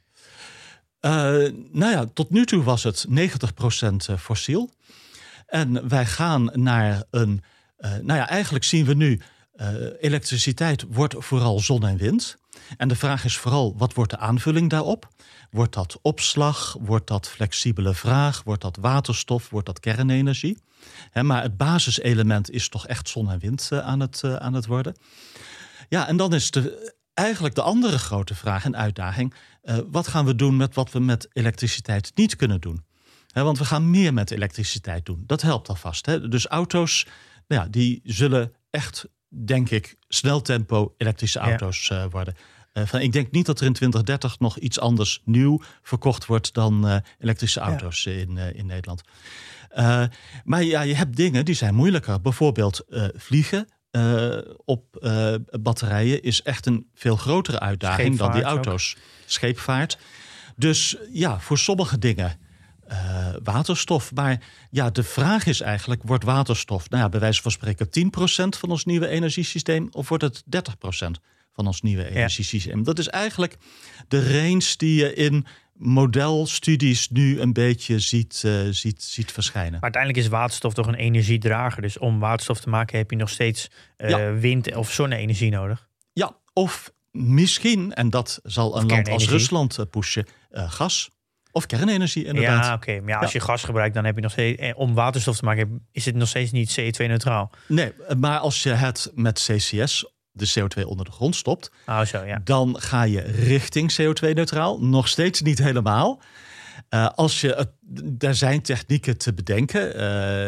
Uh, nou ja, tot nu toe was het negentig procent fossiel. En wij gaan naar een... Uh, nou ja, eigenlijk zien we nu... Uh, elektriciteit wordt vooral zon en wind. En de vraag is vooral, wat wordt de aanvulling daarop? Wordt dat opslag? Wordt dat flexibele vraag? Wordt dat waterstof? Wordt dat kernenergie? He, maar het basiselement is toch echt zon en wind uh, aan, het, uh, aan het worden. Ja, en dan is de, eigenlijk de andere grote vraag en uitdaging... Uh, wat gaan we doen met wat we met elektriciteit niet kunnen doen? He, want we gaan meer met elektriciteit doen. Dat helpt alvast. He. Dus auto's, nou ja, die zullen echt... denk ik, snel tempo elektrische auto's ja. uh, worden. Uh, van, ik denk niet dat er in twintig dertig nog iets anders nieuw verkocht wordt dan uh, elektrische auto's ja. in, uh, in Nederland. Uh, maar ja, je hebt dingen die zijn moeilijker. Bijvoorbeeld uh, vliegen uh, op uh, batterijen is echt een veel grotere uitdaging Scheepvaart dan die auto's. Ook. Scheepvaart. Dus ja, voor sommige dingen... Uh, waterstof. Maar ja, de vraag is eigenlijk, wordt waterstof... nou ja, bij wijze van spreken tien procent van ons nieuwe energiesysteem... of wordt het dertig procent van ons nieuwe ja. energiesysteem? Dat is eigenlijk de range die je in modelstudies nu een beetje ziet, uh, ziet, ziet verschijnen. Maar uiteindelijk is waterstof toch een energiedrager. Dus om waterstof te maken heb je nog steeds uh, ja. wind- of zonne-energie nodig. Ja, of misschien, en dat zal een land als Rusland uh, pushen, uh, gas... Of kernenergie, inderdaad. Ja, oké. Okay. Maar ja, als je ja. gas gebruikt, dan heb je nog steeds... om waterstof te maken, is het nog steeds niet C O twee neutraal. Nee, maar als je het met C C S, de C O twee onder de grond, stopt... Oh, zo, ja. dan ga je richting C O twee neutraal. Nog steeds niet helemaal. Uh, als je het, er zijn technieken te bedenken. Uh,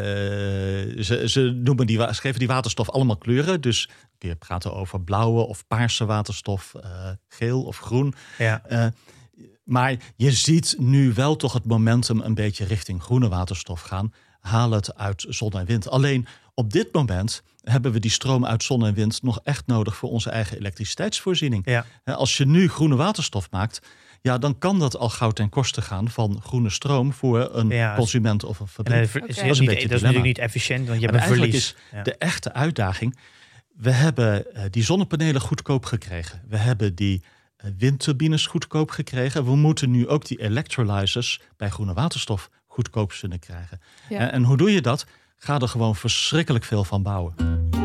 ze, ze noemen die, ze geven die waterstof allemaal kleuren. Dus kun je praten over blauwe of paarse waterstof, uh, geel of groen. Ja. Uh, Maar je ziet nu wel toch het momentum een beetje richting groene waterstof gaan. Haal het uit zon en wind. Alleen op dit moment hebben we die stroom uit zon en wind nog echt nodig voor onze eigen elektriciteitsvoorziening. Ja. Als je nu groene waterstof maakt, ja, dan kan dat al gauw ten koste gaan van groene stroom voor een ja, consument of een fabriek. En dat is, okay. dat is, niet, dat is natuurlijk niet efficiënt, want je hebt een verlies. Is ja. de echte uitdaging. We hebben uh, die zonnepanelen goedkoop gekregen. We hebben die windturbines goedkoop gekregen. We moeten nu ook die electrolyzers bij groene waterstof goedkoop kunnen krijgen. Ja. En, en hoe doe je dat? Ga er gewoon verschrikkelijk veel van bouwen.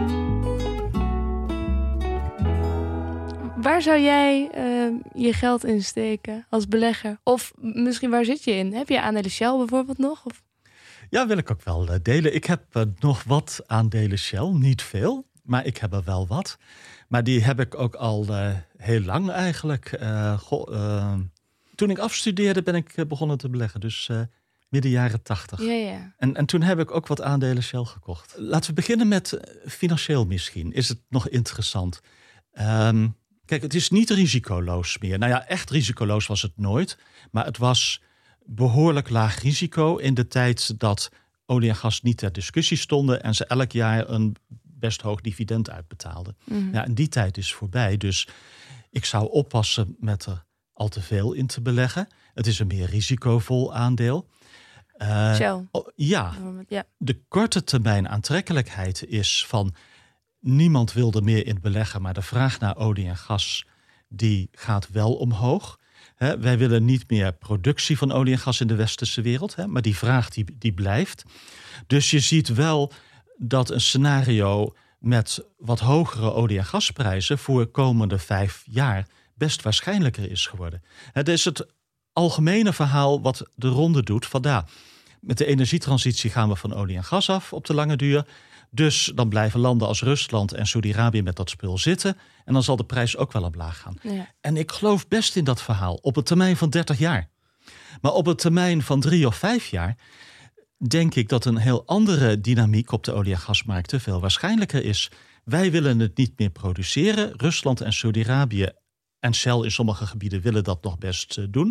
Waar zou jij uh, je geld in steken als belegger? Of misschien waar zit je in? Heb je aandelen Shell bijvoorbeeld nog? Of? Ja, wil ik ook wel uh, delen. Ik heb uh, nog wat aandelen Shell. Niet veel, maar ik heb er wel wat. Maar die heb ik ook al uh, heel lang eigenlijk. Uh, go, uh, toen ik afstudeerde ben ik uh, begonnen te beleggen. Dus uh, midden jaren tachtig. Ja, ja. En, en toen heb ik ook wat aandelen Shell gekocht. Laten we beginnen met uh, financieel misschien. Is het nog interessant? Um, kijk, het is niet risicoloos meer. Nou ja, echt risicoloos was het nooit. Maar het was behoorlijk laag risico in de tijd dat olie en gas niet ter discussie stonden en ze elk jaar een best hoog dividend uitbetaalden. Mm-hmm. Ja, en die tijd is voorbij. Dus ik zou oppassen met er al te veel in te beleggen. Het is een meer risicovol aandeel. Uh, Shell. Oh, ja. ja, de korte termijn aantrekkelijkheid is van niemand wil er meer in beleggen, maar de vraag naar olie en gas die gaat wel omhoog. He, wij willen niet meer productie van olie en gas in de westerse wereld, he, maar die vraag die, die blijft. Dus je ziet wel dat een scenario met wat hogere olie- en gasprijzen voor de komende vijf jaar best waarschijnlijker is geworden. Het is het algemene verhaal wat de ronde doet. Vandaar, met de energietransitie gaan we van olie en gas af op de lange duur. Dus dan blijven landen als Rusland en Saudi-Arabië met dat spul zitten. En dan zal de prijs ook wel omlaag gaan. Ja. En ik geloof best in dat verhaal op een termijn van dertig jaar. Maar op een termijn van drie of vijf jaar denk ik dat een heel andere dynamiek op de olie- en gasmarkten veel waarschijnlijker is. Wij willen het niet meer produceren. Rusland en Saudi-Arabië en Shell in sommige gebieden willen dat nog best uh, doen.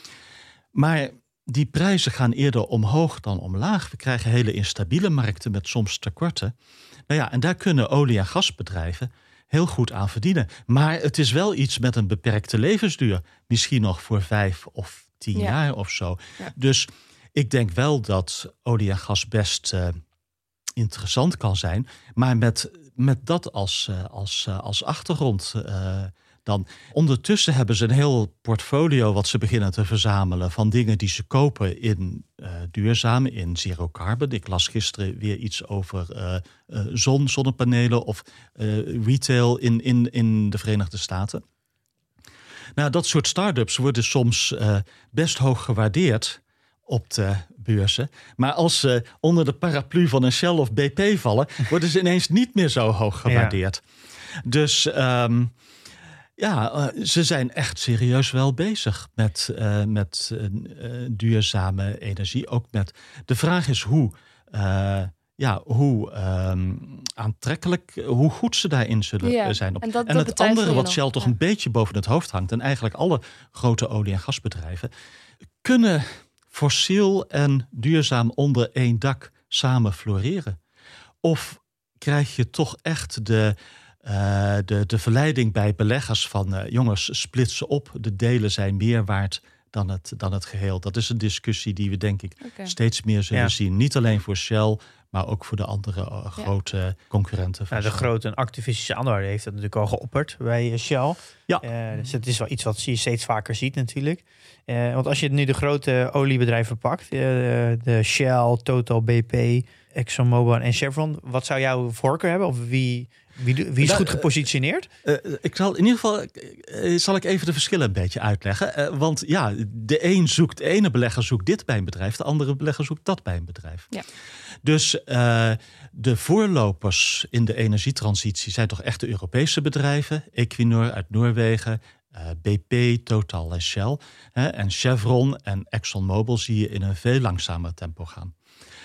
Maar die prijzen gaan eerder omhoog dan omlaag. We krijgen hele instabiele markten met soms tekorten. Nou ja, en daar kunnen olie- en gasbedrijven heel goed aan verdienen. Maar het is wel iets met een beperkte levensduur. Misschien nog voor vijf of tien ja. jaar of zo. Ja. Dus ik denk wel dat olie en gas best uh, interessant kan zijn. Maar met, met dat als, uh, als, uh, als achtergrond uh, dan. Ondertussen hebben ze een heel portfolio wat ze beginnen te verzamelen van dingen die ze kopen in uh, duurzame, in zero carbon. Ik las gisteren weer iets over uh, uh, zon, zonnepanelen of uh, retail in, in, in de Verenigde Staten. Nou, dat soort start-ups worden soms uh, best hoog gewaardeerd op de beurzen. Maar als ze onder de paraplu van een Shell of B P vallen, worden ze ineens niet meer zo hoog gewaardeerd. Ja. Dus um, ja, uh, ze zijn echt serieus wel bezig met, uh, met uh, duurzame energie. Ook met de vraag is hoe, uh, ja, hoe um, aantrekkelijk, hoe goed ze daarin zullen ja, zijn. Op. En, dat, en dat het andere wat nog. Shell toch ja. een beetje boven het hoofd hangt, en eigenlijk alle grote olie- en gasbedrijven kunnen fossiel en duurzaam onder één dak samen floreren? Of krijg je toch echt de, uh, de, de verleiding bij beleggers van uh, jongens, split ze op, de delen zijn meer waard dan het, dan het geheel? Dat is een discussie die we denk ik okay. steeds meer zullen ja. zien. Niet alleen voor Shell, maar ook voor de andere uh, grote ja. concurrenten. Van ja, de Shell. grote activistische aandeelhouder heeft dat natuurlijk al geopperd bij Shell. Ja. Uh, dus het is wel iets wat je steeds vaker ziet natuurlijk. Uh, want als je nu de grote oliebedrijven pakt, uh, de Shell, Total, B P, ExxonMobil en Chevron, wat zou jouw voorkeur hebben? Of wie, wie, wie is goed gepositioneerd? Uh, uh, ik zal in ieder geval uh, zal ik even de verschillen een beetje uitleggen. Uh, want ja, de een zoekt, de ene belegger zoekt dit bij een bedrijf, de andere belegger zoekt dat bij een bedrijf. Ja. Dus uh, de voorlopers in de energietransitie zijn toch echt de Europese bedrijven. Equinor uit Noorwegen, uh, B P, Total en Shell. Hè, en Chevron en ExxonMobil zie je in een veel langzamer tempo gaan.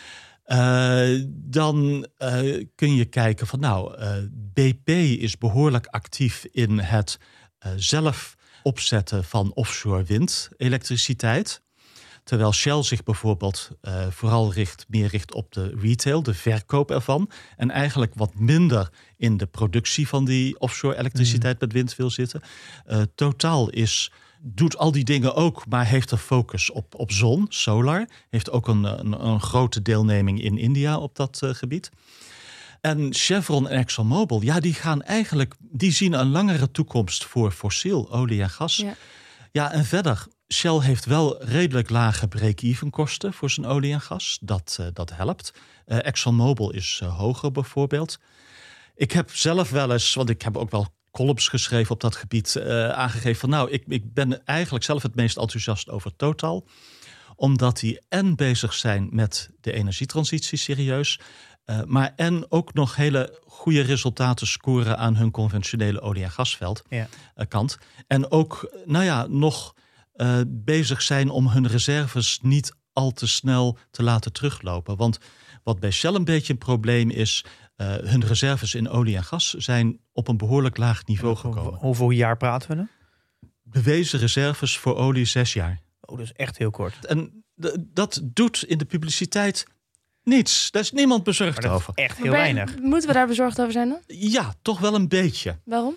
Uh, dan uh, kun je kijken van nou, uh, B P is behoorlijk actief in het uh, zelf opzetten van offshore windelektriciteit. Terwijl Shell zich bijvoorbeeld uh, vooral richt, meer richt op de retail, de verkoop ervan. En eigenlijk wat minder in de productie van die offshore elektriciteit mm. met wind wil zitten. Uh, Total is, doet al die dingen ook, maar heeft een focus op, op zon, solar. Heeft ook een, een, een grote deelneming in India op dat uh, gebied. En Chevron en ExxonMobil, ja, die gaan eigenlijk, die zien een langere toekomst voor fossiel, olie en gas. Ja, ja en verder. Shell heeft wel redelijk lage break-even kosten voor zijn olie en gas. Dat, uh, dat helpt. Uh, ExxonMobil is uh, hoger bijvoorbeeld. Ik heb zelf wel eens, want ik heb ook wel columns geschreven op dat gebied, uh, aangegeven van nou, ik, ik ben eigenlijk zelf het meest enthousiast over Total. Omdat die en bezig zijn met de energietransitie serieus, uh, maar en ook nog hele goede resultaten scoren aan hun conventionele olie- en gasveld ja. uh, kant. En ook, nou ja, nog uh, bezig zijn om hun reserves niet al te snel te laten teruglopen. Want wat bij Shell een beetje een probleem is, uh, hun reserves in olie en gas zijn op een behoorlijk laag niveau gekomen. Hoeveel jaar praten we dan? Bewezen reserves voor olie zes jaar. Oh, dat is echt heel kort. En d- dat doet in de publiciteit niets. Daar is niemand bezorgd maar dat over. Is echt heel ben, weinig. Moeten we daar bezorgd over zijn dan? Ja, toch wel een beetje. Waarom?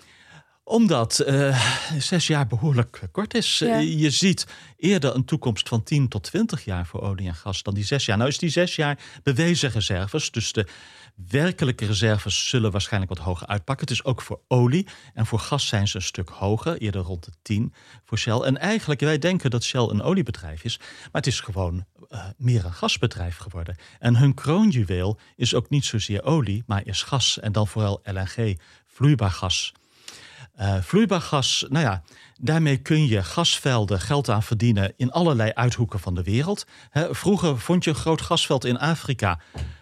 Omdat uh, zes jaar behoorlijk kort is. Ja. Uh, je ziet eerder een toekomst van tien tot twintig jaar voor olie en gas dan die zes jaar. Nou is die zes jaar bewezen reserves. Dus de werkelijke reserves zullen waarschijnlijk wat hoger uitpakken. Het is ook voor olie. En voor gas zijn ze een stuk hoger. Eerder rond de tien voor Shell. En eigenlijk, wij denken dat Shell een oliebedrijf is. Maar het is gewoon uh, meer een gasbedrijf geworden. En hun kroonjuweel is ook niet zozeer olie, maar is gas. En dan vooral L N G, vloeibaar gas. Uh, vloeibaar gas, nou ja, daarmee kun je gasvelden geld aan verdienen in allerlei uithoeken van de wereld. He, vroeger vond je een groot gasveld in Afrika.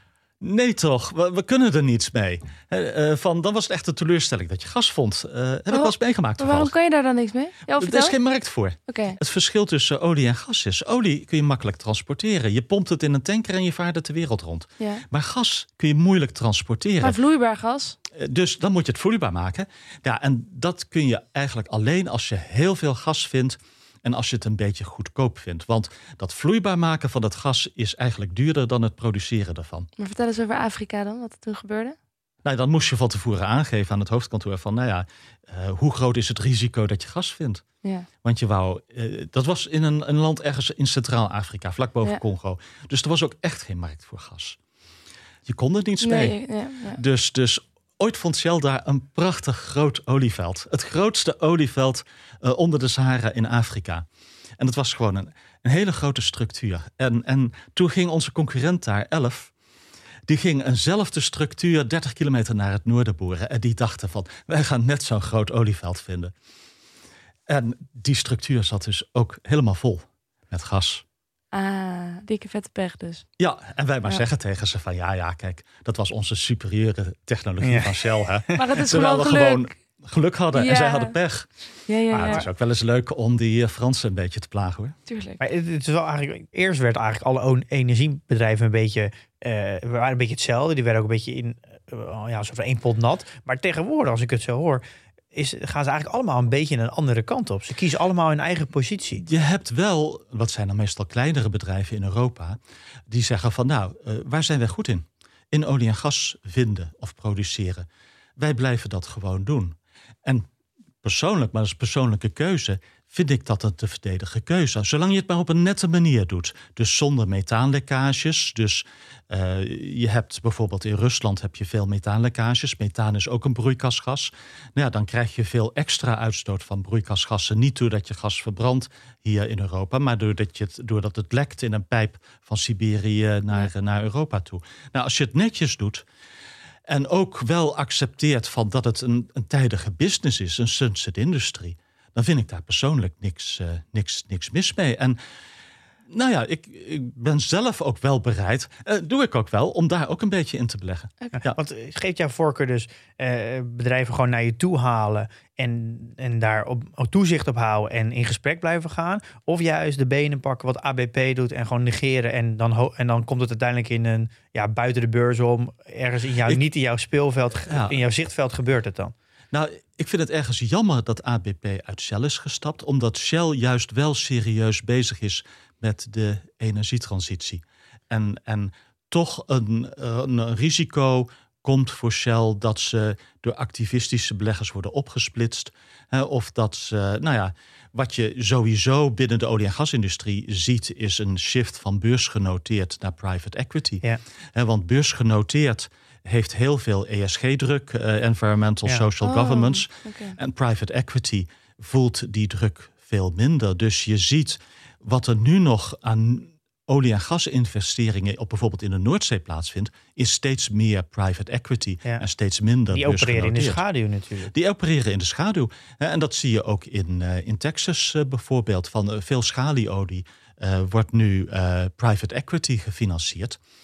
Nee toch, we, we kunnen er niets mee. He, uh, van, dan was het echt een teleurstelling dat je gas vond. Uh, heb ik wel eens meegemaakt. Maar waarom kan je daar dan niks mee? Ja, er is geen markt voor. Okay. Het verschil tussen olie en gas is, olie kun je makkelijk transporteren. Je pompt het in een tanker en je vaart het de wereld rond. Ja. Maar gas kun je moeilijk transporteren. Maar vloeibaar gas? Dus dan moet je het vloeibaar maken. Ja, en dat kun je eigenlijk alleen als je heel veel gas vindt en als je het een beetje goedkoop vindt. Want dat vloeibaar maken van het gas is eigenlijk duurder dan het produceren daarvan. Maar vertel eens over Afrika dan, wat er toen gebeurde. Nou, dan moest je van tevoren aangeven aan het hoofdkantoor van, nou ja, uh, hoe groot is het risico dat je gas vindt? Ja. Want je wou, uh, dat was in een, een land ergens in Centraal-Afrika, vlak boven ja. Congo. Dus er was ook echt geen markt voor gas. Je kon er niets nee, mee. Ja, ja. Dus, dus ooit vond Shell daar een prachtig groot olieveld. Het grootste olieveld uh, onder de Sahara in Afrika. En dat was gewoon een, een hele grote structuur. En, en toen ging onze concurrent daar, Elf, die ging eenzelfde structuur dertig kilometer naar het noorden boren. En die dachten van, wij gaan net zo'n groot olieveld vinden. En die structuur zat dus ook helemaal vol met gas. Ah, dikke vette pech dus. Ja, en wij maar ja. zeggen tegen ze van, ja, ja, kijk, dat was onze superieure technologie ja. van Shell. Hè? Maar het is Terwijl gewoon we geluk. gewoon geluk hadden ja. en zij hadden pech. Ja, ja, Maar ja. het is ook wel eens leuk om die Fransen een beetje te plagen, hoor. Tuurlijk. Maar het is wel eigenlijk, eerst werd eigenlijk alle energiebedrijven een beetje, uh, we waren een beetje hetzelfde. Die werden ook een beetje in, uh, ja, soort van één pot nat. Maar tegenwoordig, als ik het zo hoor, is, gaan ze eigenlijk allemaal een beetje een andere kant op. Ze kiezen allemaal hun eigen positie. Je hebt wel, wat zijn dan meestal kleinere bedrijven in Europa, die zeggen van, nou, uh, waar zijn wij goed in? In olie en gas vinden of produceren. Wij blijven dat gewoon doen. En persoonlijk, maar dat is persoonlijke keuze, vind ik dat een te verdedigen keuze. Zolang je het maar op een nette manier doet. Dus zonder methaanlekkages. Dus uh, je hebt bijvoorbeeld in Rusland heb je veel methaanlekkages. Methaan is ook een broeikasgas. Nou ja, dan krijg je veel extra uitstoot van broeikasgassen. Niet doordat je gas verbrandt hier in Europa, maar doordat, je het, doordat het lekt in een pijp van Siberië naar, naar Europa toe. Nou, als je het netjes doet en ook wel accepteert van dat het een, een tijdige business is, een sunset industrie, dan vind ik daar persoonlijk niks, uh, niks, niks mis mee. En nou ja, ik, ik ben zelf ook wel bereid, uh, doe ik ook wel, om daar ook een beetje in te beleggen. Okay. Ja, want geeft jouw voorkeur dus uh, bedrijven gewoon naar je toe halen en, en daar op, op toezicht op houden en in gesprek blijven gaan? Of juist de benen pakken wat A B P doet en gewoon negeren en dan, ho- en dan komt het uiteindelijk in een, ja, buiten de beurs om, ergens in jouw, ik, niet in jouw speelveld, ja. in jouw zichtveld gebeurt het dan? Nou, ik vind het ergens jammer dat A B P uit Shell is gestapt, omdat Shell juist wel serieus bezig is met de energietransitie. En, en toch een, een risico komt voor Shell dat ze door activistische beleggers worden opgesplitst. Hè, of dat ze, nou ja, wat je sowieso binnen de olie- en gasindustrie ziet, is een shift van beursgenoteerd naar private equity. Ja. Hè, want beursgenoteerd heeft heel veel E S G-druk, uh, environmental, ja. social oh, governance. Okay. En private equity voelt die druk veel minder. Dus je ziet wat er nu nog aan olie- en gasinvesteringen op bijvoorbeeld in de Noordzee plaatsvindt, is steeds meer private equity ja. en steeds minder Die opereren in de beursgenoteerd. schaduw natuurlijk. Die opereren in de schaduw. En dat zie je ook in, uh, in Texas uh, bijvoorbeeld. Van uh, veel schalieolie uh, wordt nu uh, private equity gefinancierd.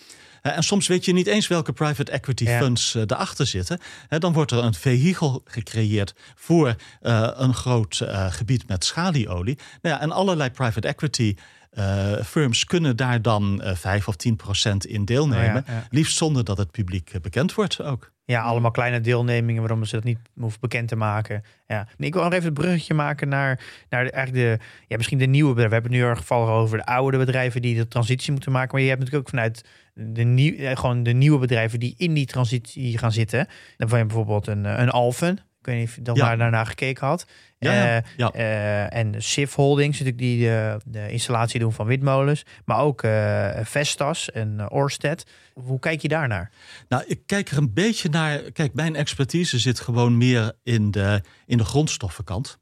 Uh, en soms weet je niet eens welke private equity ja. funds uh, erachter zitten. Uh, dan wordt er een vehikel gecreëerd voor uh, een groot uh, gebied met schalieolie. Nou ja, en allerlei private equity Uh, firms kunnen daar dan uh, vijf of tien procent in deelnemen. Oh ja, ja. Liefst zonder dat het publiek uh, bekend wordt ook. Ja, allemaal kleine deelnemingen waarom ze dat niet hoeven bekend te maken. Ja. Ik wil nog even het bruggetje maken naar, naar de, eigenlijk de, ja, misschien de nieuwe bedrijven. We hebben het nu in ieder geval over de oude bedrijven die de transitie moeten maken. Maar je hebt natuurlijk ook vanuit de, nieuw, gewoon de nieuwe bedrijven die in die transitie gaan zitten. Dan van je bijvoorbeeld een, een Alfen. Ik weet niet of je dan ja. daarna gekeken had. Ja, ja. Uh, ja. Uh, en Sif Holdings, natuurlijk die de, de installatie doen van windmolens. Maar ook uh, Vestas en uh, Ørsted. Hoe kijk je daarnaar? Nou, ik kijk er een beetje naar. Kijk, mijn expertise zit gewoon meer in de, in de grondstoffenkant.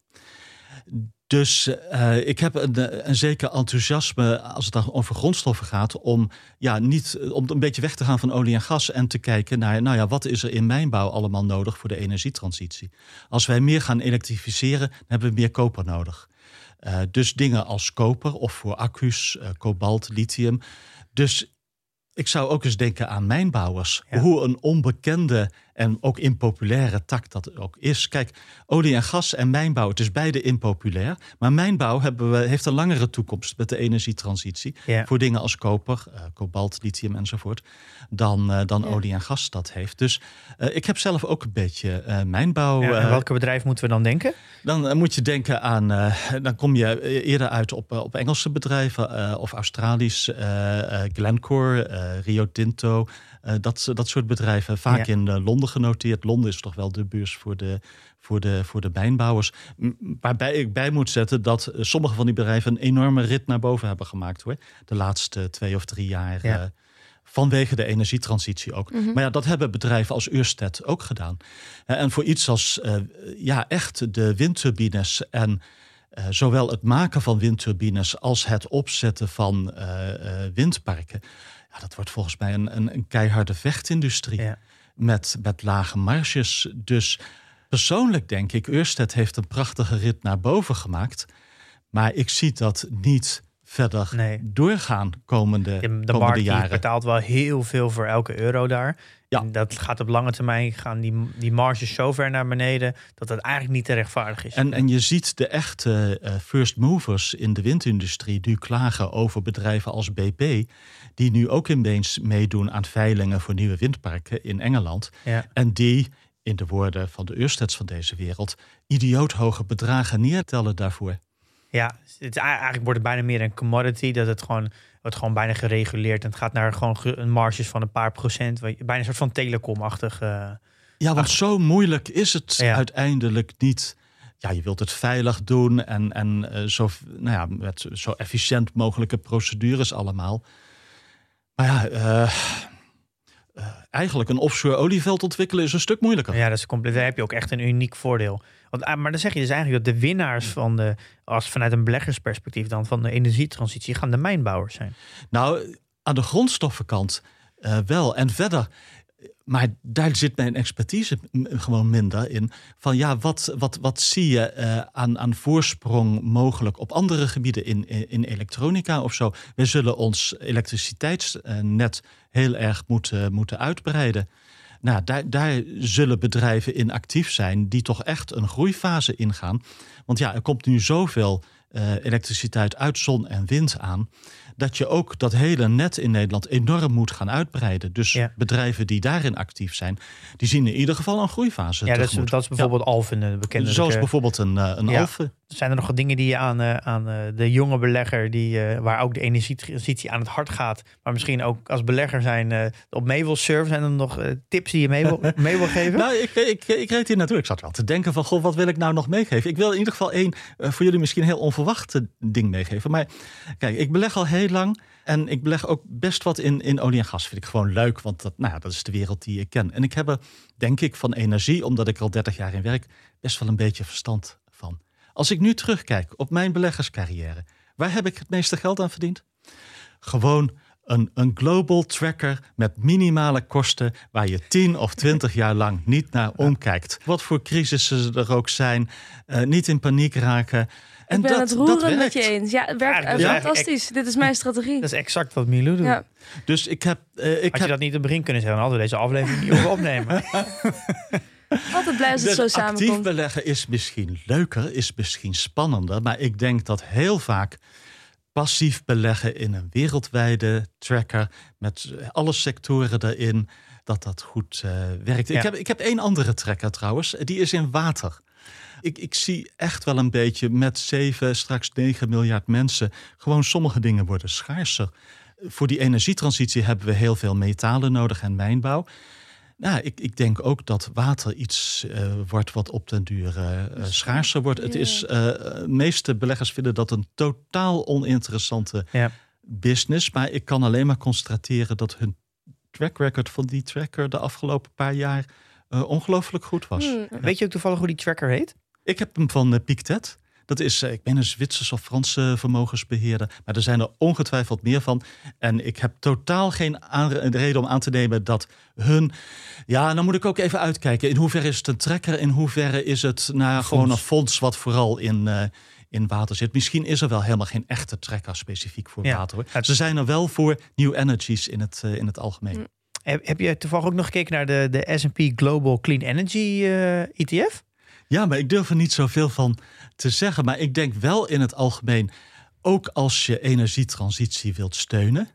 Dus uh, ik heb een, een zeker enthousiasme als het dan over grondstoffen gaat, om ja, niet om een beetje weg te gaan van olie en gas en te kijken naar, nou ja, wat is er in mijnbouw allemaal nodig voor de energietransitie. Als wij meer gaan elektrificeren, dan hebben we meer koper nodig. Uh, dus dingen als koper of voor accu's, uh, kobalt, lithium. Dus ik zou ook eens denken aan mijnbouwers. Ja. Hoe een onbekende en ook impopulaire tak dat ook is. Kijk, olie en gas en mijnbouw, het is beide impopulair. Maar mijnbouw hebben we, heeft een langere toekomst met de energietransitie. Ja. Voor dingen als koper, uh, kobalt, lithium enzovoort. Dan, uh, dan ja. olie en gas dat heeft. Dus uh, ik heb zelf ook een beetje uh, mijnbouw. Ja, en uh, welke bedrijf moeten we dan denken? Dan uh, moet je denken aan, uh, dan kom je eerder uit op, uh, op Engelse bedrijven. Uh, of Australisch, uh, uh, Glencore, uh, Rio Tinto. Uh, dat, dat soort bedrijven, vaak ja. in uh, Londen genoteerd. Londen is toch wel de beurs voor de, voor de, voor de mijnbouwers. Waarbij ik bij moet zetten dat uh, sommige van die bedrijven een enorme rit naar boven hebben gemaakt, hoor. De laatste twee of drie jaar. Ja. Uh, vanwege de energietransitie ook. Mm-hmm. Maar ja, dat hebben bedrijven als Ørsted ook gedaan. Uh, en voor iets als uh, ja, echt de windturbines en Uh, zowel het maken van windturbines als het opzetten van uh, uh, windparken. Ja, dat wordt volgens mij een, een, een keiharde vechtindustrie. Ja. Met, met lage marges. Dus persoonlijk denk ik, Ørsted heeft een prachtige rit naar boven gemaakt. Maar ik zie dat niet verder nee. doorgaan komende, de, de komende markt jaren. Die betaalt wel heel veel voor elke euro daar. Ja. En dat gaat op lange termijn, gaan die, die marges zo ver naar beneden dat het eigenlijk niet te rechtvaardig is. En, en je ziet de echte uh, first movers in de windindustrie nu klagen over bedrijven als B P, die nu ook ineens meedoen aan veilingen voor nieuwe windparken in Engeland. Ja. En die, in de woorden van de Ørsteds van deze wereld, idioot hoge bedragen neertellen daarvoor. Ja, het, eigenlijk wordt het bijna meer een commodity, dat het gewoon wordt gewoon bijna gereguleerd en het gaat naar gewoon een marges van een paar procent, bijna een soort van telecomachtig. Uh, ja, want zo moeilijk is het ja. uiteindelijk niet. Ja, je wilt het veilig doen en, en uh, zo, nou ja, met zo efficiënt mogelijke procedures allemaal. Maar ja, uh, uh, eigenlijk een offshore olieveld ontwikkelen is een stuk moeilijker. Ja, dat is compleet. Daar heb je ook echt een uniek voordeel. Want, maar dan zeg je dus eigenlijk dat de winnaars van de, als vanuit een beleggersperspectief dan van de energietransitie, gaan de mijnbouwers zijn. Nou, aan de grondstoffenkant uh, wel. En verder, maar daar zit mijn expertise gewoon minder in. Van ja, wat, wat, wat zie je uh, aan, aan voorsprong mogelijk op andere gebieden in, in, in elektronica of zo? We zullen ons elektriciteitsnet heel erg moeten, moeten uitbreiden. Nou, daar, daar zullen bedrijven in actief zijn die toch echt een groeifase ingaan. Want ja, er komt nu zoveel uh, elektriciteit uit zon en wind aan, dat je ook dat hele net in Nederland enorm moet gaan uitbreiden. Dus ja. bedrijven die daarin actief zijn, die zien in ieder geval een groeifase. Ja, dat is, dat is bijvoorbeeld ja. Alfen, de bekende. Zoals bijvoorbeeld een, een ja. Alfen. Zijn er nog wat dingen die je aan, uh, aan uh, de jonge belegger, die, uh, waar ook de energietransitie aan het hart gaat, maar misschien ook als belegger zijn, uh, op mee wil surfen? Zijn er nog uh, tips die je mee wil, mee wil geven? Nou, ik, ik, ik reed hier naartoe. Ik zat wel te denken van, goh, wat wil ik nou nog meegeven? Ik wil in ieder geval één, uh, voor jullie misschien een heel onverwachte ding meegeven. Maar kijk, ik beleg al heel lang en ik beleg ook best wat in, in olie en gas. Vind ik gewoon leuk, want dat, nou ja, dat is de wereld die ik ken. En ik heb er, denk ik, van energie, omdat ik er al dertig jaar in werk, best wel een beetje verstand van. Als ik nu terugkijk op mijn beleggerscarrière, waar heb ik het meeste geld aan verdiend? Gewoon Een, een global tracker met minimale kosten waar je tien of twintig jaar lang niet naar omkijkt. Wat voor crisissen er ook zijn, uh, niet in paniek raken. En ik ben dat, het roerend dat met je eens. Ja, het werkt Ja, dus fantastisch. Dit is mijn strategie. Dat is exact wat Milou doet. Ja. Dus ik heb... Uh, ik Had je heb dat niet in het begin kunnen zeggen, dan hadden we deze aflevering niet hoeven opnemen. Altijd blij als het dus zo actief samenkomt. beleggen is misschien leuker, is misschien spannender. Maar ik denk dat heel vaak passief beleggen in een wereldwijde tracker met alle sectoren erin, dat dat goed uh, werkt. Ja. Ik, heb, ik heb één andere tracker trouwens, die is in water. Ik, ik zie echt wel een beetje met zeven, straks negen miljard mensen, gewoon sommige dingen worden schaarser. Voor die energietransitie hebben we heel veel metalen nodig en mijnbouw. Nou, ik, ik denk ook dat water iets uh, wordt wat op den duur uh, schaarser wordt. Ja. Het is, uh, de meeste beleggers vinden dat een totaal oninteressante ja. business. Maar ik kan alleen maar constateren dat hun track record van die tracker de afgelopen paar jaar uh, ongelooflijk goed was. Hmm. Ja. Weet je ook toevallig hoe die tracker heet? Ik heb hem van uh, Pictet. Dat is, ik ben een Zwitserse of Franse vermogensbeheerder. Maar er zijn er ongetwijfeld meer van. En ik heb totaal geen reden om aan te nemen dat hun... Ja, dan moet ik ook even uitkijken. In hoeverre is het een trekker? In hoeverre is het nou, gewoon een fonds wat vooral in, uh, in water zit? Misschien is er wel helemaal geen echte trekker specifiek voor ja. water. Hoor. Ze zijn er wel voor new energies in het, uh, in het algemeen. Mm. Heb, heb je toevallig ook nog gekeken naar de, de S en P Global Clean Energy uh, E T F? Ja, maar ik durf er niet zoveel van te zeggen. Maar ik denk wel in het algemeen, ook als je energietransitie wilt steunen,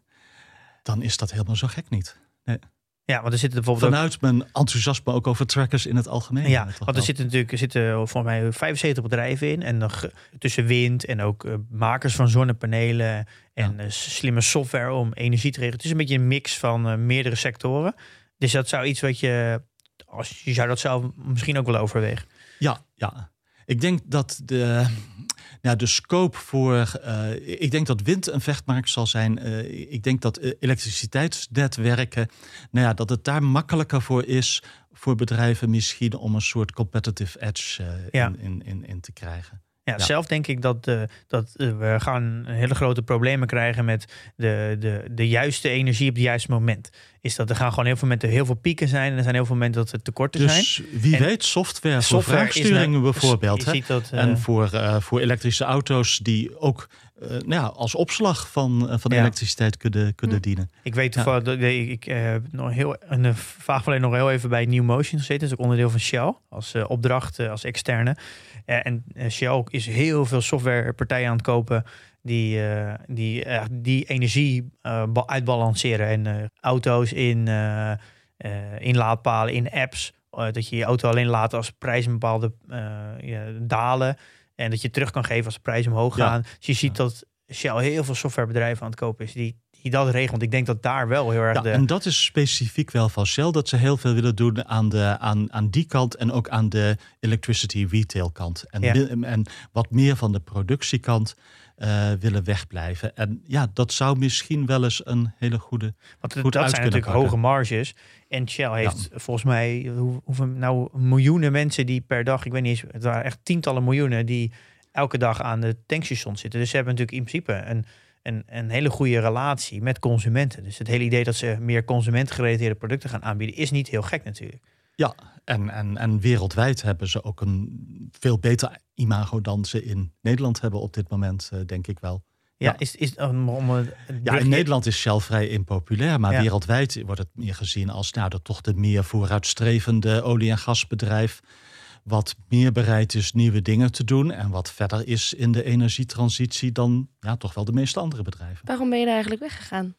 dan is dat helemaal zo gek niet. Nee. Ja, want er zitten bijvoorbeeld vanuit ook... mijn enthousiasme ook over trackers in het algemeen. Ja, want er zitten natuurlijk er zitten volgens mij vijfenzeventig bedrijven in. En nog tussen wind en ook uh, makers van zonnepanelen en ja. uh, slimme software om energie te regelen. Het is een beetje een mix van uh, meerdere sectoren. Dus dat zou iets wat je, als je zou dat zelf misschien ook wel overwegen. Ja, ja. Ik denk dat de, nou, de scope voor... Uh, ik denk dat wind een vechtmarkt zal zijn. Uh, ik denk dat uh, elektriciteitsnetwerken... Nou ja, dat het daar makkelijker voor is voor bedrijven misschien om een soort competitive edge uh, ja. in, in, in, in te krijgen. Ja, ja, zelf denk ik dat, uh, dat uh, we gaan hele grote problemen krijgen met de, de, de juiste energie op het juiste moment. Is dat er gaan gewoon heel veel momenten heel veel pieken zijn en er zijn heel veel momenten dat er tekorten dus zijn. Wie en weet, software, software voor vraagsturingen nou, bijvoorbeeld. Hè? Dat, uh, en voor, uh, voor elektrische auto's die ook uh, nou ja, als opslag van, uh, van ja. elektriciteit kunnen, kunnen hm. dienen. Ik weet toevallig, ja. dat ik uh, nog heel, een vaag verleden nog heel even bij New Motion gezeten. Dat is ook onderdeel van Shell als uh, opdracht, uh, als externe. Uh, en uh, Shell is heel veel softwarepartijen aan het kopen die, uh, die, uh, die energie uh, uitbalanceren. En uh, auto's in, uh, uh, in laadpalen, in apps. Uh, dat je je auto alleen laat als prijzen bepaalde uh, ja, dalen. En dat je terug kan geven als de prijzen omhoog gaan. Ja. Dus je ziet ja. dat Shell heel veel softwarebedrijven aan het kopen is die, die dat regelt. Want ik denk dat daar wel heel erg ja, de... En dat is specifiek wel van Shell. Dat ze heel veel willen doen aan, de, aan, aan die kant. En ook aan de electricity retail kant. En, ja. en wat meer van de productiekant uh, willen wegblijven. En ja, dat zou misschien wel eens een hele goede Want goed dat zijn natuurlijk pakken. hoge marges. En Shell heeft ja. volgens mij hoe, hoeveel, nou, miljoenen mensen die per dag... Ik weet niet eens, het waren echt tientallen miljoenen... die elke dag aan de tankstation zitten. Dus ze hebben natuurlijk in principe een, een, een hele goede relatie met consumenten. Dus het hele idee dat ze meer consumentengerelateerde producten gaan aanbieden... is niet heel gek natuurlijk. Ja, en, en, en wereldwijd hebben ze ook een veel beter imago dan ze in Nederland hebben op dit moment, uh, denk ik wel. Ja, ja. Is, is, om, om een ja, in Nederland is Shell vrij impopulair, maar ja. wereldwijd wordt het meer gezien als nou, dat toch de meer vooruitstrevende olie- en gasbedrijf, wat meer bereid is nieuwe dingen te doen en wat verder is in de energietransitie dan ja, toch wel de meeste andere bedrijven. Waarom ben je er eigenlijk weggegaan?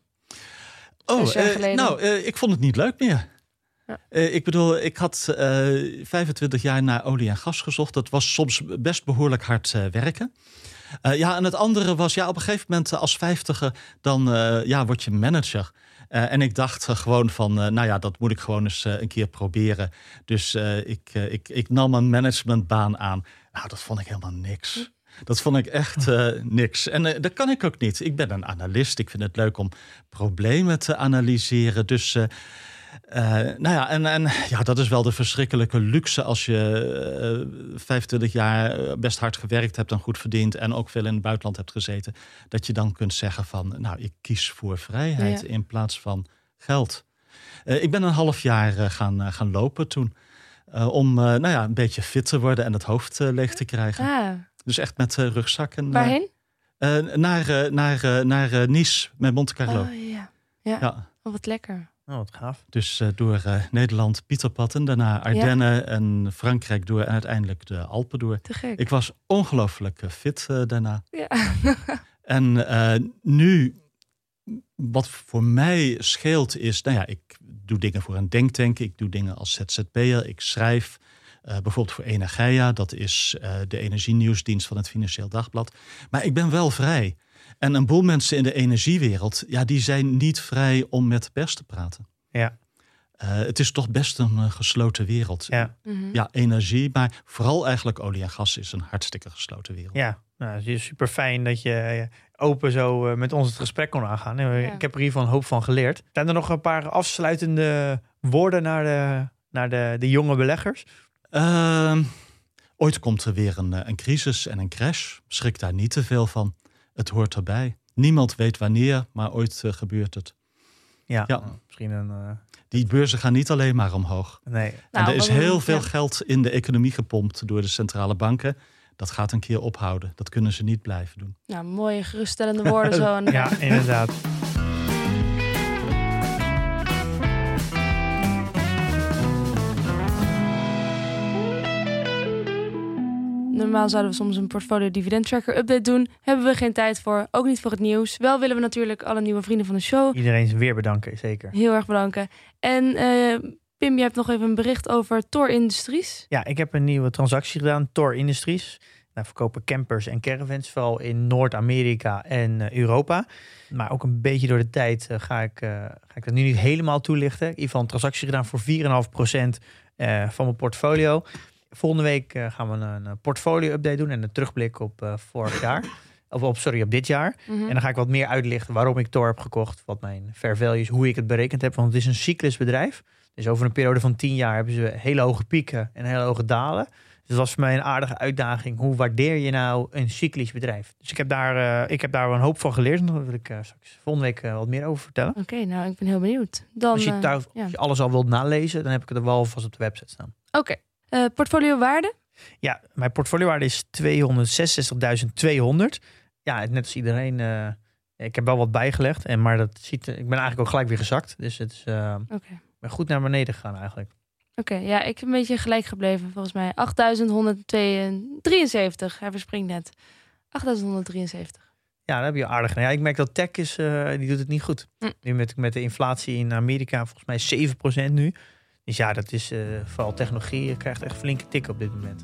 Oh, uh, nou, uh, ik vond het niet leuk meer. Ja. Uh, ik bedoel, ik had uh, vijfentwintig jaar naar olie en gas gezocht. Dat was soms best behoorlijk hard uh, werken. Uh, ja, en het andere was, ja, op een gegeven moment als vijftiger, dan uh, ja, word je manager. Uh, en ik dacht uh, gewoon van, uh, nou ja, dat moet ik gewoon eens uh, een keer proberen. Dus uh, ik, uh, ik, ik nam een managementbaan aan. Nou, dat vond ik helemaal niks. Dat vond ik echt uh, niks. En uh, dat kan ik ook niet. Ik ben een analist. Ik vind het leuk om problemen te analyseren. Dus uh, Uh, nou ja, en, en ja, dat is wel de verschrikkelijke luxe als je uh, vijfentwintig jaar best hard gewerkt hebt en goed verdiend en ook veel in het buitenland hebt gezeten. Dat je dan kunt zeggen van, nou, ik kies voor vrijheid ja. in plaats van geld. Uh, ik ben een half jaar uh, gaan, uh, gaan lopen toen. Uh, om uh, nou ja, een beetje fit te worden en het hoofd uh, leeg te krijgen. Ah. Dus echt met uh, rugzakken. Waarheen? Uh, uh, naar uh, naar, uh, naar uh, Nice met Monte Carlo. Oh, ja. Ja. ja. Oh, wat lekker. Oh, wat gaaf. Dus uh, door uh, Nederland Pieterpad en daarna Ardennen ja. en Frankrijk door en uiteindelijk de Alpen door. Te gek. Ik was ongelooflijk fit uh, daarna. Ja. En uh, nu, wat voor mij scheelt is, nou ja, ik doe dingen voor een denktank, ik doe dingen als Z Z P'er, ik schrijf uh, bijvoorbeeld voor Energia, dat is uh, de energienieuwsdienst van het Financieel Dagblad. Maar ik ben wel vrij. En een boel mensen in de energiewereld, ja, die zijn niet vrij om met de pers te praten. Ja. Uh, het is toch best een uh, gesloten wereld. Ja. Mm-hmm. Ja, energie, maar vooral eigenlijk olie en gas is een hartstikke gesloten wereld. Ja, nou, het is super fijn dat je open zo uh, met ons het gesprek kon aangaan. Ja. Ik heb er hiervan een hoop van geleerd. Zijn er nog een paar afsluitende woorden naar de, naar de, de jonge beleggers? Uh, ooit komt er weer een, een crisis en een crash. Schrik daar niet te veel van. Het hoort erbij. Niemand weet wanneer, maar ooit uh, gebeurt het. Ja, ja. Nou, misschien een... Uh... Die beurzen gaan niet alleen maar omhoog. Nee. Nou, en er is heel een, veel ja. geld in de economie gepompt door de centrale banken. Dat gaat een keer ophouden. Dat kunnen ze niet blijven doen. Nou, mooie geruststellende woorden zo. En ja, inderdaad. Normaal zouden we soms een portfolio dividend tracker update doen. Hebben we geen tijd voor. Ook niet voor het nieuws. Wel willen we natuurlijk alle nieuwe vrienden van de show. Iedereen weer bedanken, zeker. Heel erg bedanken. En uh, Pim, je hebt nog even een bericht over Thor Industries. Ja, ik heb een nieuwe transactie gedaan. Thor Industries. Nou, verkopen campers en caravans, vooral in Noord-Amerika en uh, Europa. Maar ook een beetje door de tijd uh, ga, ik, uh, ga ik dat nu niet helemaal toelichten. In ieder geval een transactie gedaan voor vier komma vijf procent uh, van mijn portfolio. Volgende week uh, gaan we een, een portfolio-update doen en een terugblik op uh, vorig jaar. Of op, sorry, op dit jaar. Mm-hmm. En dan ga ik wat meer uitlichten waarom ik Thor heb gekocht. Wat mijn fair value is, hoe ik het berekend heb. Want het is een cyclusbedrijf. Dus over een periode van tien jaar hebben ze hele hoge pieken en hele hoge dalen. Dus dat was voor mij een aardige uitdaging. Hoe waardeer je nou een cyclisch bedrijf? Dus ik heb daar, uh, ik heb daar een hoop van geleerd. En daar wil ik uh, straks volgende week uh, wat meer over vertellen. Oké, okay, nou, ik ben heel benieuwd. Dan, als, je thuis, uh, ja. als je alles al wilt nalezen, dan heb ik het er wel vast op de website staan. Oké. Okay. Uh, portfolio waarde? Ja, mijn portfoliowaarde is tweehonderdzesenzestigduizend tweehonderd. Ja, net als iedereen. Uh, ik heb wel wat bijgelegd. En, maar dat ziet, ik ben eigenlijk ook gelijk weer gezakt. Dus het is uh, okay. ben goed naar beneden gegaan eigenlijk. Oké, okay, ja, ik ben een beetje gelijk gebleven. Volgens mij achtduizend honderddrieënzeventig. Hij verspringt net. achtduizend honderddrieënzeventig. Ja, dat heb je aardig gedaan. Ja, ik merk dat tech is, uh, die doet het niet goed. Mm. Nu met, met de inflatie in Amerika, volgens mij zeven procent nu. Dus ja, dat is uh, vooral technologie. Je krijgt echt flinke tik op dit moment.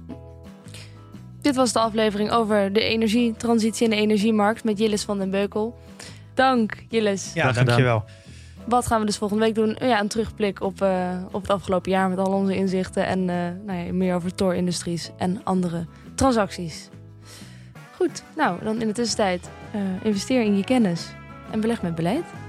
Dit was de aflevering over de energietransitie en de energiemarkt met Jillis van den Beukel. Dank, Jillis. Ja, dankjewel. Wat gaan we dus volgende week doen? Ja, een terugblik op, uh, op het afgelopen jaar met al onze inzichten. En uh, nou ja, meer over Thor Industries en andere transacties. Goed, nou, dan in de tussentijd uh, investeer in je kennis en beleg met beleid.